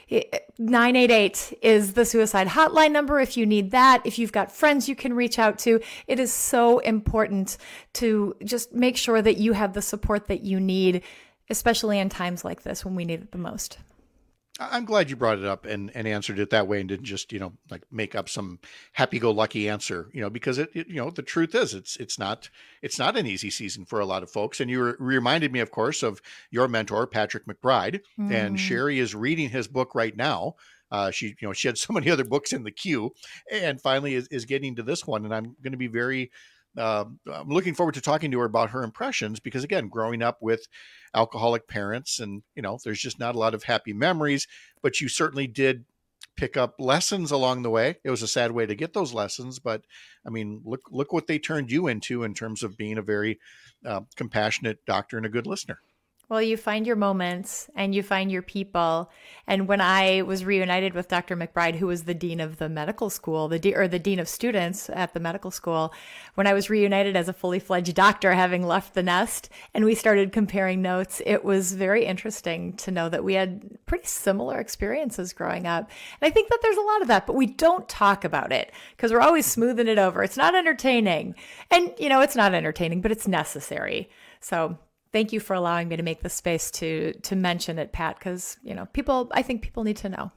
Speaker 2: 988 is the suicide hotline number if you need that. If you've got friends you can reach out to, it is so important to just make sure that you have the support that you need, especially in times like this when we need it the most.
Speaker 20: I'm glad you brought it up and answered it that way and didn't just, like make up some happy-go-lucky answer, because the truth is it's not an easy season for a lot of folks. And you reminded me, of course, of your mentor, Patrick McBride, and Sherry is reading his book right now. She had so many other books in the queue and finally is getting to this one. And I'm going to be I'm looking forward to talking to her about her impressions because, again, growing up with alcoholic parents and, there's just not a lot of happy memories, but you certainly did pick up lessons along the way. It was a sad way to get those lessons, but I mean, look what they turned you into in terms of being a very compassionate doctor and a good listener.
Speaker 2: Well, you find your moments and you find your people. And when I was reunited with Dr. McBride, who was the dean of the medical school, the dean of students at the medical school, when I was reunited as a fully fledged doctor, having left the nest, and we started comparing notes, it was very interesting to know that we had pretty similar experiences growing up. And I think that there's a lot of that, but we don't talk about it because we're always smoothing it over. It's not entertaining. And, it's not entertaining, but it's necessary. So thank you for allowing me to make the space to mention it, Pat, because, I think people need to know.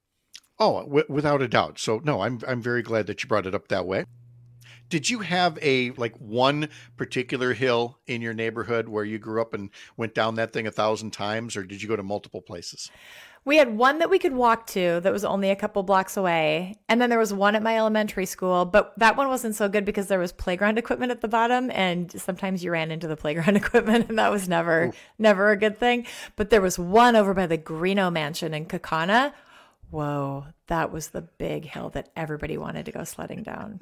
Speaker 20: Oh, without a doubt. So no, I'm very glad that you brought it up that way. Did you have one particular hill in your neighborhood where you grew up and went down that thing 1,000 times, or did you go to multiple places?
Speaker 2: We had one that we could walk to that was only a couple blocks away. And then there was one at my elementary school, but that one wasn't so good because there was playground equipment at the bottom. And sometimes you ran into the playground equipment and that was never a good thing. But there was one over by the Greeno Mansion in Kaukauna. Whoa, that was the big hill that everybody wanted to go sledding down.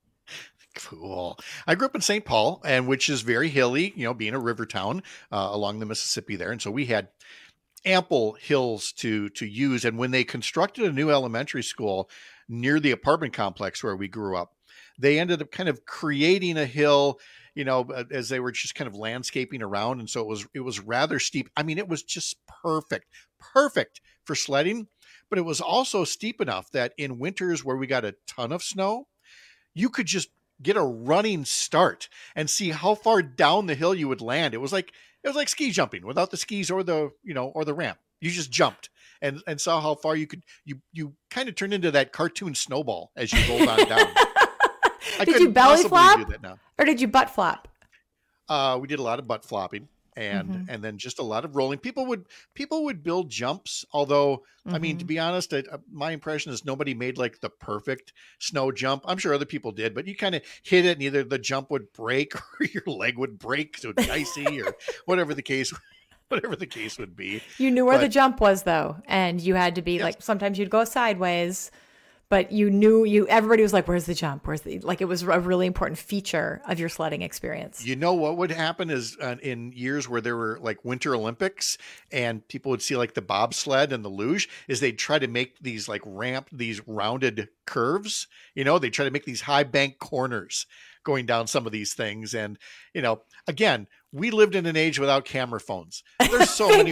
Speaker 20: Cool. I grew up in St. Paul, and which is very hilly, being a river town along the Mississippi there. And so we had ample hills to use. And when they constructed a new elementary school near the apartment complex where we grew up, they ended up kind of creating a hill, as they were just kind of landscaping around. And so it was rather steep. I mean, it was just perfect for sledding, but it was also steep enough that in winters where we got a ton of snow, you could just get a running start and see how far down the hill you would land. It was like ski jumping without the skis or the ramp. You just jumped and saw how far you could, you kind of turned into that cartoon snowball as you rolled on down.
Speaker 2: Did you belly flop or did you butt flop?
Speaker 20: We did a lot of butt flopping and then just a lot of rolling. People would build jumps, although I mean, to be honest, my impression is nobody made like the perfect snow jump. I'm sure other people did, but you kind of hit it and either the jump would break or your leg would break, so it'd be icy or whatever the case would be.
Speaker 2: You knew where the jump was though, and you had to be like, sometimes you'd go sideways, but everybody was like, where's the jump? It was a really important feature of your sledding experience.
Speaker 20: You know what would happen is in years where there were like Winter Olympics and people would see like the bobsled and the luge, is they'd try to make these like these rounded curves. They try to make these high bank corners going down some of these things. And, again, we lived in an age without camera phones. There's so many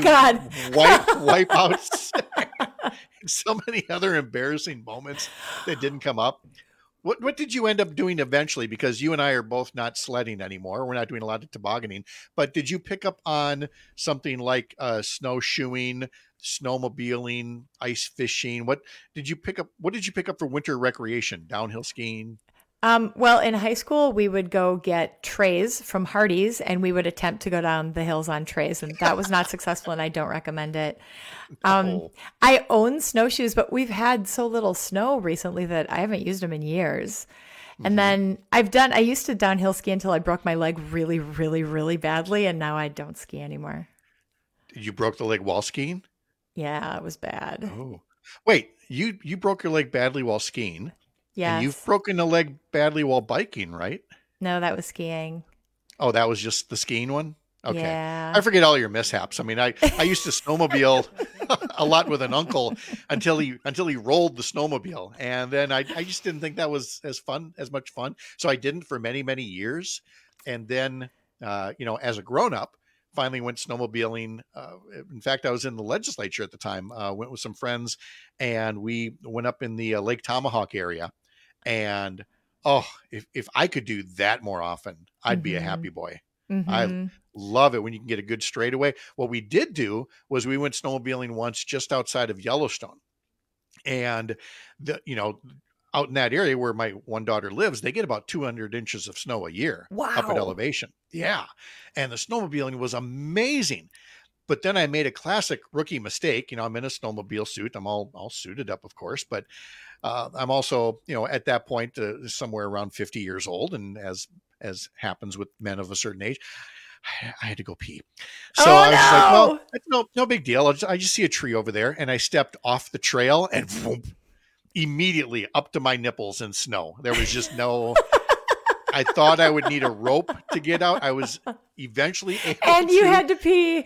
Speaker 20: wipeouts. So many other embarrassing moments that didn't come up. What did you end up doing eventually? Because you and I are both not sledding anymore. We're not doing a lot of tobogganing. But did you pick up on something like snowshoeing, snowmobiling, ice fishing? What did you pick up for winter recreation? Downhill skiing?
Speaker 2: Well, in high school, we would go get trays from Hardee's and we would attempt to go down the hills on trays. And that was not successful and I don't recommend it. I own snowshoes, but we've had so little snow recently that I haven't used them in years. And then I used to downhill ski until I broke my leg really, really, really badly. And now I don't ski anymore.
Speaker 20: You broke the leg while skiing?
Speaker 2: Yeah, it was bad.
Speaker 20: Oh, wait, you broke your leg badly while skiing?
Speaker 2: Yes.
Speaker 20: And you've broken a leg badly while biking, right?
Speaker 2: No, that was skiing.
Speaker 20: Oh, that was just the skiing one? Okay.
Speaker 2: Yeah.
Speaker 20: I forget all your mishaps. I mean, I used to snowmobile a lot with an uncle until he rolled the snowmobile. And then I just didn't think that was as much fun. So I didn't for many, many years. And then, as a grown up, finally went snowmobiling. In fact, I was in the legislature at the time, went with some friends and we went up in the Lake Tomahawk area. And if I could do that more often, I'd be a happy boy. I love it when you can get a good straightaway. What we did do was we went snowmobiling once just outside of Yellowstone, and out in that area where my one daughter lives, they get about 200 inches of snow a year up at elevation. Yeah. And the snowmobiling was amazing. But then I made a classic rookie mistake. I'm in a snowmobile suit. I'm all suited up, of course, but I'm also, at that point, somewhere around 50 years old. And as happens with men of a certain age, I had to go pee. So I was like, well, it's no big deal. I just see a tree over there. And I stepped off the trail and immediately up to my nipples in snow. There was just no... I thought I would need a rope to get out. I was eventually able to.
Speaker 2: And you had to pee.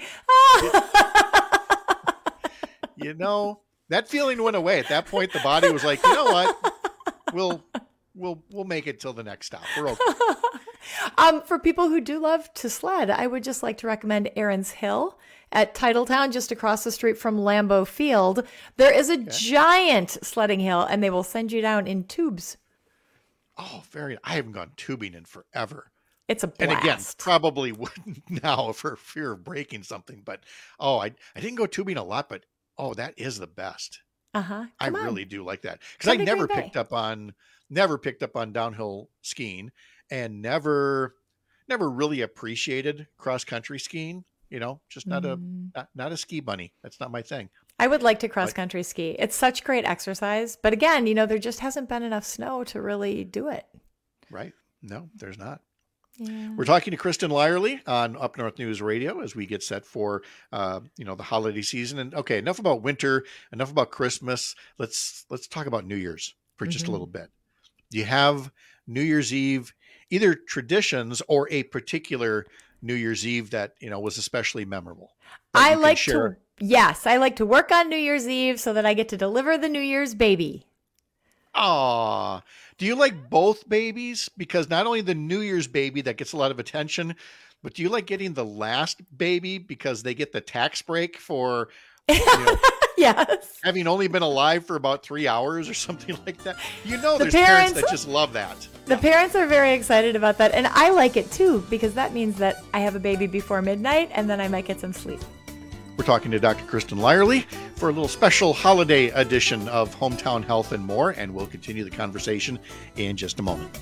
Speaker 20: That feeling went away. At that point, the body was like, you know what? We'll make it till the next stop. We're okay.
Speaker 2: For people who do love to sled, I would just like to recommend Aaron's Hill at Titletown, just across the street from Lambeau Field. There is a giant sledding hill, and they will send you down in tubes.
Speaker 20: Oh, I haven't gone tubing in forever.
Speaker 2: It's a blast.
Speaker 20: And again, probably wouldn't now for fear of breaking something. But, I didn't go tubing a lot, but, that is the best. I really do like that. Because I never picked up on downhill skiing and never really appreciated cross-country skiing. Just not a ski bunny. That's not my thing.
Speaker 2: I would like to cross-country ski. It's such great exercise. But again, there just hasn't been enough snow to really do it.
Speaker 20: Right. No, there's not.
Speaker 2: Yeah.
Speaker 20: We're talking to Kristen Lyerly on Up North News Radio as we get set for, the holiday season. And okay, enough about winter, enough about Christmas. Let's talk about New Year's for just a little bit. Do you have New Year's Eve, either traditions or a particular New Year's Eve that, was especially memorable?
Speaker 2: I like to work on New Year's Eve so that I get to deliver the New Year's baby.
Speaker 20: Aw, do you like both babies? Because not only the New Year's baby that gets a lot of attention, but do you like getting the last baby because they get the tax break for,
Speaker 2: yes,
Speaker 20: having only been alive for about 3 hours or something like that? There's parents that just love that.
Speaker 2: The parents are very excited about that. And I like it too, because that means that I have a baby before midnight and then I might get some sleep.
Speaker 20: We're talking to Dr. Kristen Lyerly for a little special holiday edition of Hometown Health and More, and we'll continue the conversation in just a moment.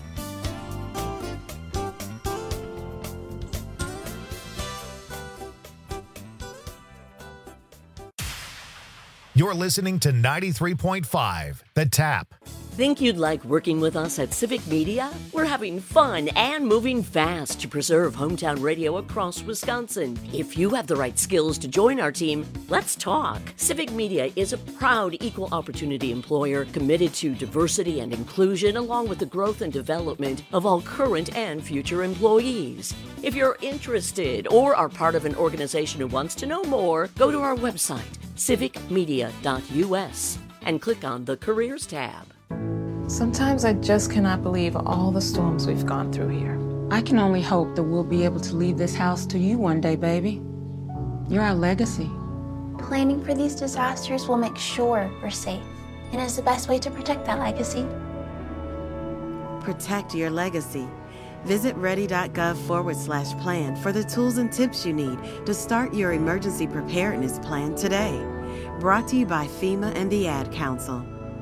Speaker 1: You're listening to 93.5 The Tap.
Speaker 3: Think you'd like working with us at Civic Media? We're having fun and moving fast to preserve hometown radio across Wisconsin. If you have the right skills to join our team, let's talk. Civic Media is a proud equal opportunity employer committed to diversity and inclusion, along with the growth and development of all current and future employees. If you're interested or are part of an organization who wants to know more, go to our website, civicmedia.us, and click on the Careers tab.
Speaker 6: Sometimes I just cannot believe all the storms we've gone through here.
Speaker 7: I can only hope that we'll be able to leave this house to you one day, baby. You're our legacy.
Speaker 29: Planning for these disasters will make sure we're safe, and is the best way to protect that legacy.
Speaker 9: Protect your legacy. Visit ready.gov/plan for the tools and tips you need to start your emergency preparedness plan today. Brought to you by FEMA and the Ad Council.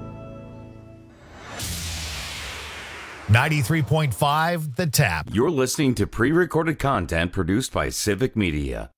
Speaker 1: 93.5 The Tap.
Speaker 18: You're listening to pre-recorded content produced by Civic Media.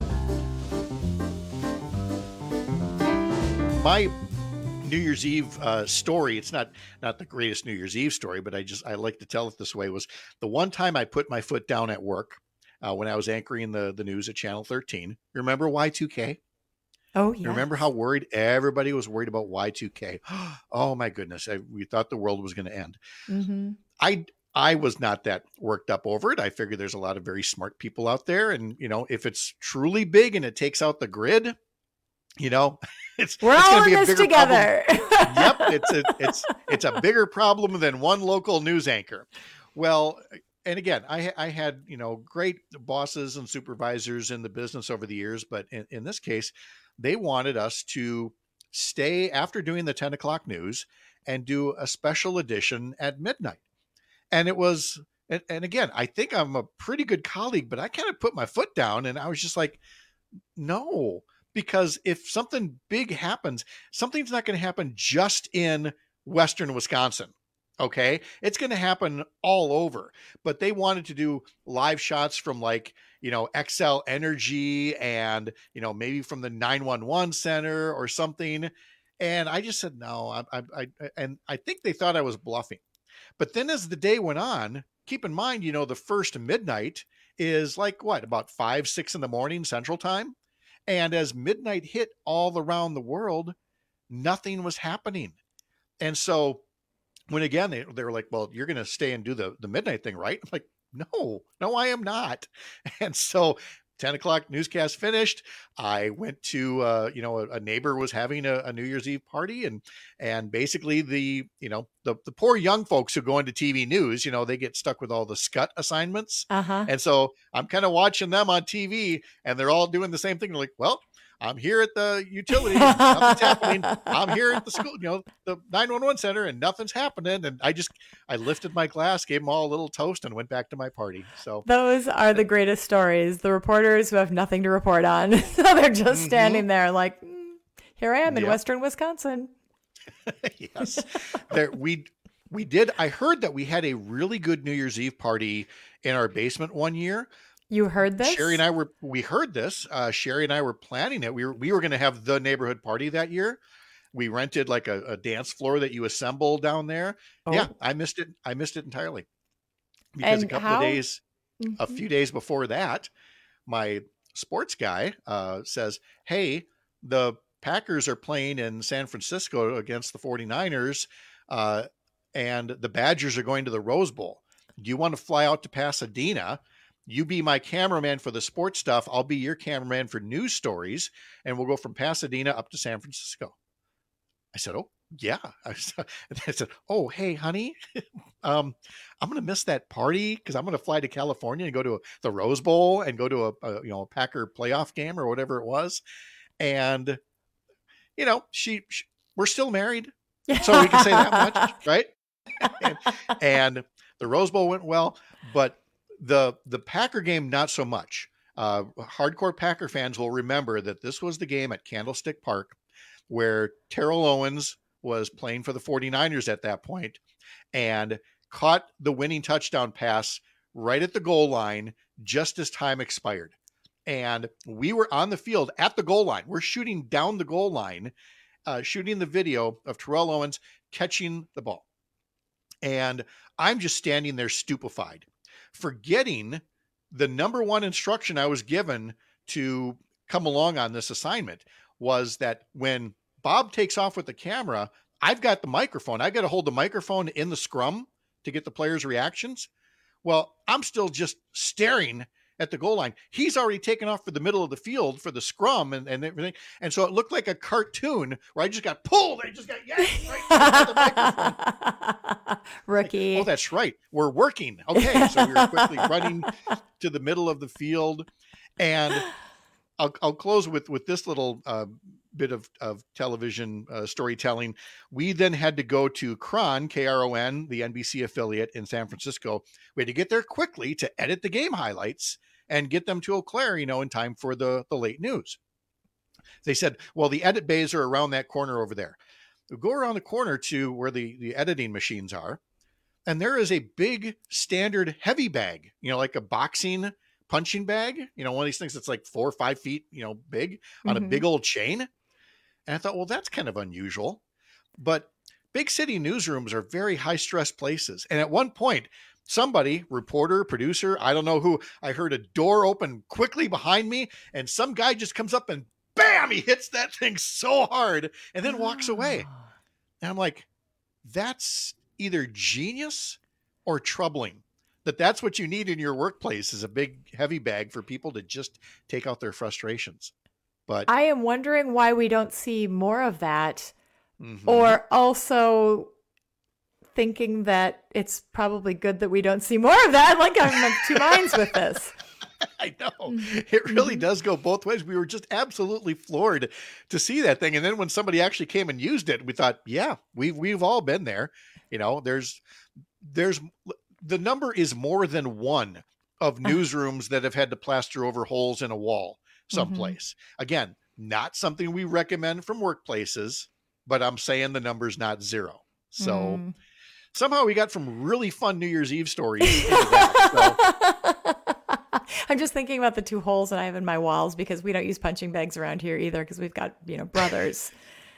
Speaker 20: My New Year's Eve story, it's not the greatest New Year's Eve story, but I like to tell it this way, was the one time I put my foot down at work when I was anchoring the news at Channel 13. Remember Y2K?
Speaker 2: Oh, yeah.
Speaker 20: Remember how worried everybody was worried about Y2K? Oh, my goodness. We thought the world was going to end.
Speaker 2: Mm-hmm.
Speaker 20: I was not that worked up over it. I figured there's a lot of very smart people out there. And, if it's truly big and it takes out the grid,
Speaker 2: we're
Speaker 20: it's
Speaker 2: all
Speaker 20: going to be
Speaker 2: in
Speaker 20: a
Speaker 2: this
Speaker 20: bigger
Speaker 2: together.
Speaker 20: Problem. Yep. It's a bigger problem than one local news anchor. Well, and again, I had, great bosses and supervisors in the business over the years, but in this case, they wanted us to stay after doing the 10 o'clock news and do a special edition at midnight. And it was, and again, I think I'm a pretty good colleague, but I kind of put my foot down and I was just like, no, because if something big happens, something's not going to happen just in Western Wisconsin. Okay. It's going to happen all over, but they wanted to do live shots from Xcel Energy and, maybe from the 911 center or something. And I just said, no, and I think they thought I was bluffing. But then as the day went on, keep in mind, the first midnight is about 5, 6 in the morning Central Time. And as midnight hit all around the world, nothing was happening. And so when again, they were like, well, you're going to stay and do the midnight thing, right? I'm like, no, I am not. And so 10 o'clock newscast finished. I went to, a neighbor was having a New Year's Eve party and basically the poor young folks who go into TV news, they get stuck with all the SCUT assignments.
Speaker 2: Uh-huh.
Speaker 20: And so I'm kind of watching them on TV and they're all doing the same thing. They're like, well, I'm here at the utility and nothing's happening. I'm here at the school, the 911 center and nothing's happening. And I lifted my glass, gave them all a little toast and went back to my party. So
Speaker 2: those are the greatest stories. The reporters who have nothing to report on. So they're just standing there like, here I am in Western Wisconsin.
Speaker 20: Yes. We did. I heard that we had a really good New Year's Eve party in our basement one year.
Speaker 2: You heard this?
Speaker 20: Sherry and I we heard this. Sherry and I were planning it. We were going to have the neighborhood party that year. We rented a dance floor that you assemble down there. Oh. Yeah, I missed it. I missed it entirely. Because
Speaker 2: and
Speaker 20: a few days before that, my sports guy says, hey, the Packers are playing in San Francisco against the 49ers, and the Badgers are going to the Rose Bowl. Do you want to fly out to Pasadena? You be my cameraman for the sports stuff. I'll be your cameraman for news stories. And we'll go from Pasadena up to San Francisco. I said, oh, yeah. I said, oh, hey, honey, I'm going to miss that party because I'm going to fly to California and go to the Rose Bowl and go to a Packer playoff game or whatever it was. And, we're still married. So we can say that much, right? and the Rose Bowl went well, but the Packer game, not so much. Hardcore Packer fans will remember that this was the game at Candlestick Park where Terrell Owens was playing for the 49ers at that point and caught the winning touchdown pass right at the goal line just as time expired. And we were on the field at the goal line. We're shooting down the goal line shooting the video of Terrell Owens catching the ball. And I'm just standing there stupefied, forgetting the number one instruction I was given to come along on this assignment was that when Bob takes off with the camera, I've got the microphone. I've got to hold the microphone in the scrum to get the players' reactions. Well, I'm still just staring at the goal line. He's already taken off for the middle of the field for the scrum and everything. And so it looked like a cartoon where I just got pulled. I just got yanked right by the microphone.
Speaker 2: Rookie.
Speaker 20: Like, oh, that's right. We're working. Okay. So we were quickly running to the middle of the field. And I'll close with this little bit of television storytelling. We then had to go to KRON, KRON, the NBC affiliate in San Francisco. We had to get there quickly to edit the game highlights and get them to Eau Claire, in time for the late news. They said, well, the edit bays are around that corner over there. We go around the corner to where the editing machines are, and there is a big standard heavy bag, like a boxing punching bag, one of these things that's like 4 or 5 feet, big on a big old chain. And I thought, well, that's kind of unusual. But big city newsrooms are very high stress places. And at one point, somebody, reporter, producer, I don't know who, I heard a door open quickly behind me and some guy just comes up and bam, he hits that thing so hard and then walks away. And I'm like, that's either genius or troubling. That's what you need in your workplace is a big heavy bag for people to just take out their frustrations. But
Speaker 2: I am wondering why we don't see more of that, or also thinking that it's probably good that we don't see more of that. Like I'm of two minds with this.
Speaker 20: I know it really does go both ways. We were just absolutely floored to see that thing. And then when somebody actually came and used it, we thought, yeah, we've all been there. There's the number is more than one of newsrooms that have had to plaster over holes in a wall someplace. Again, not something we recommend from workplaces, but I'm saying the number's not zero. So somehow we got from really fun New Year's Eve stories into that. So.
Speaker 2: I'm just thinking about the 2 holes that I have in my walls because we don't use punching bags around here either because we've got, brothers.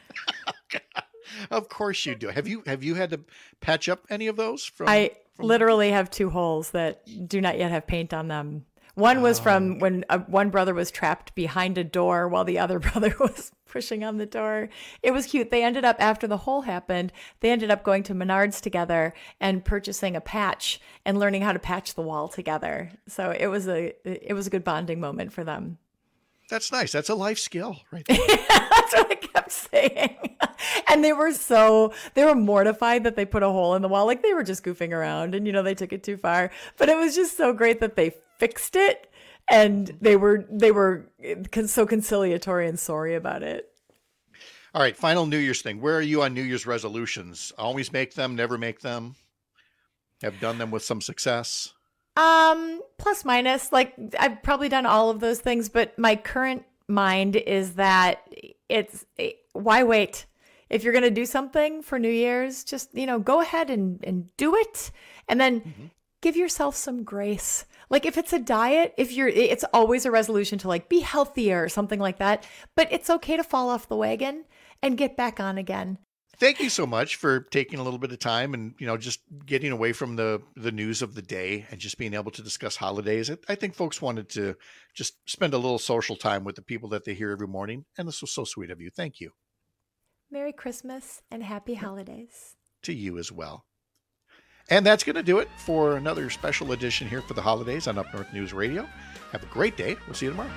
Speaker 20: Of course you do. Have you had to patch up any of those?
Speaker 2: I literally have 2 holes that do not yet have paint on them. One was from when one brother was trapped behind a door while the other brother was pushing on the door. It was cute. They ended up, after the hole happened, they ended up going to Menards together and purchasing a patch and learning how to patch the wall together. So it was a good bonding moment for them.
Speaker 20: That's nice. That's a life skill right there.
Speaker 2: That's what I kept saying. And they were mortified that they put a hole in the wall. Like they were just goofing around and, they took it too far. But it was just so great that they fixed it. And they were so conciliatory and sorry about it.
Speaker 20: All right. Final New Year's thing. Where are you on New Year's resolutions? Always make them, never make them? Have done them with some success?
Speaker 2: Plus minus, like I've probably done all of those things, but my current mind is that why wait? If you're going to do something for New Year's, just, go ahead and do it. And then give yourself some grace. Like if it's a diet, it's always a resolution to like be healthier or something like that, but it's okay to fall off the wagon and get back on again.
Speaker 20: Thank you so much for taking a little bit of time and, just getting away from the news of the day and just being able to discuss holidays. I think folks wanted to just spend a little social time with the people that they hear every morning. And this was so sweet of you. Thank you.
Speaker 2: Merry Christmas and happy holidays.
Speaker 20: To you as well. And that's going to do it for another special edition here for the holidays on Up North News Radio. Have a great day. We'll see you tomorrow.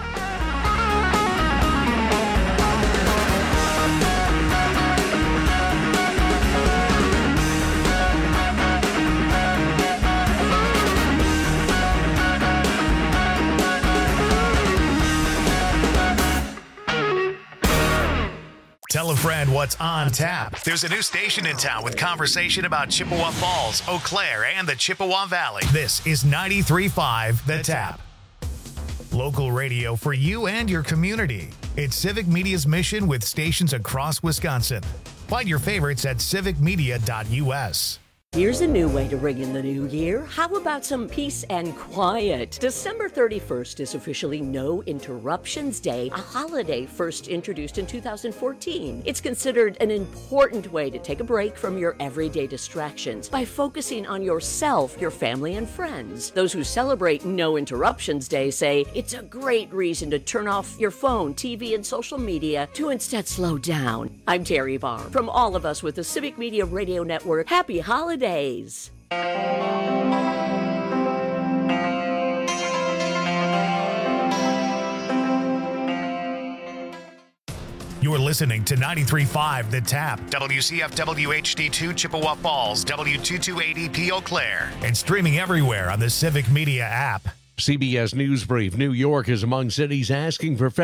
Speaker 1: Tell a friend what's on tap. There's a new station in town with conversation about Chippewa Falls, Eau Claire, and the Chippewa Valley. This is 93.5 The Tap. Local radio for you and your community. It's Civic Media's mission with stations across Wisconsin. Find your favorites at civicmedia.us.
Speaker 3: Here's a new way to ring in the new year. How about some peace and quiet? December 31st is officially No Interruptions Day, a holiday first introduced in 2014. It's considered an important way to take a break from your everyday distractions by focusing on yourself, your family, and friends. Those who celebrate No Interruptions Day say it's a great reason to turn off your phone, TV, and social media to instead slow down. I'm Terry Barr. From all of us with the Civic Media Radio Network, happy holidays.
Speaker 1: You're listening to 93.5 The Tap, WCFW HD2 Chippewa Falls, W228EP Eau Claire, and streaming everywhere on the Civic Media app.
Speaker 8: CBS News Brief. New York is among cities asking for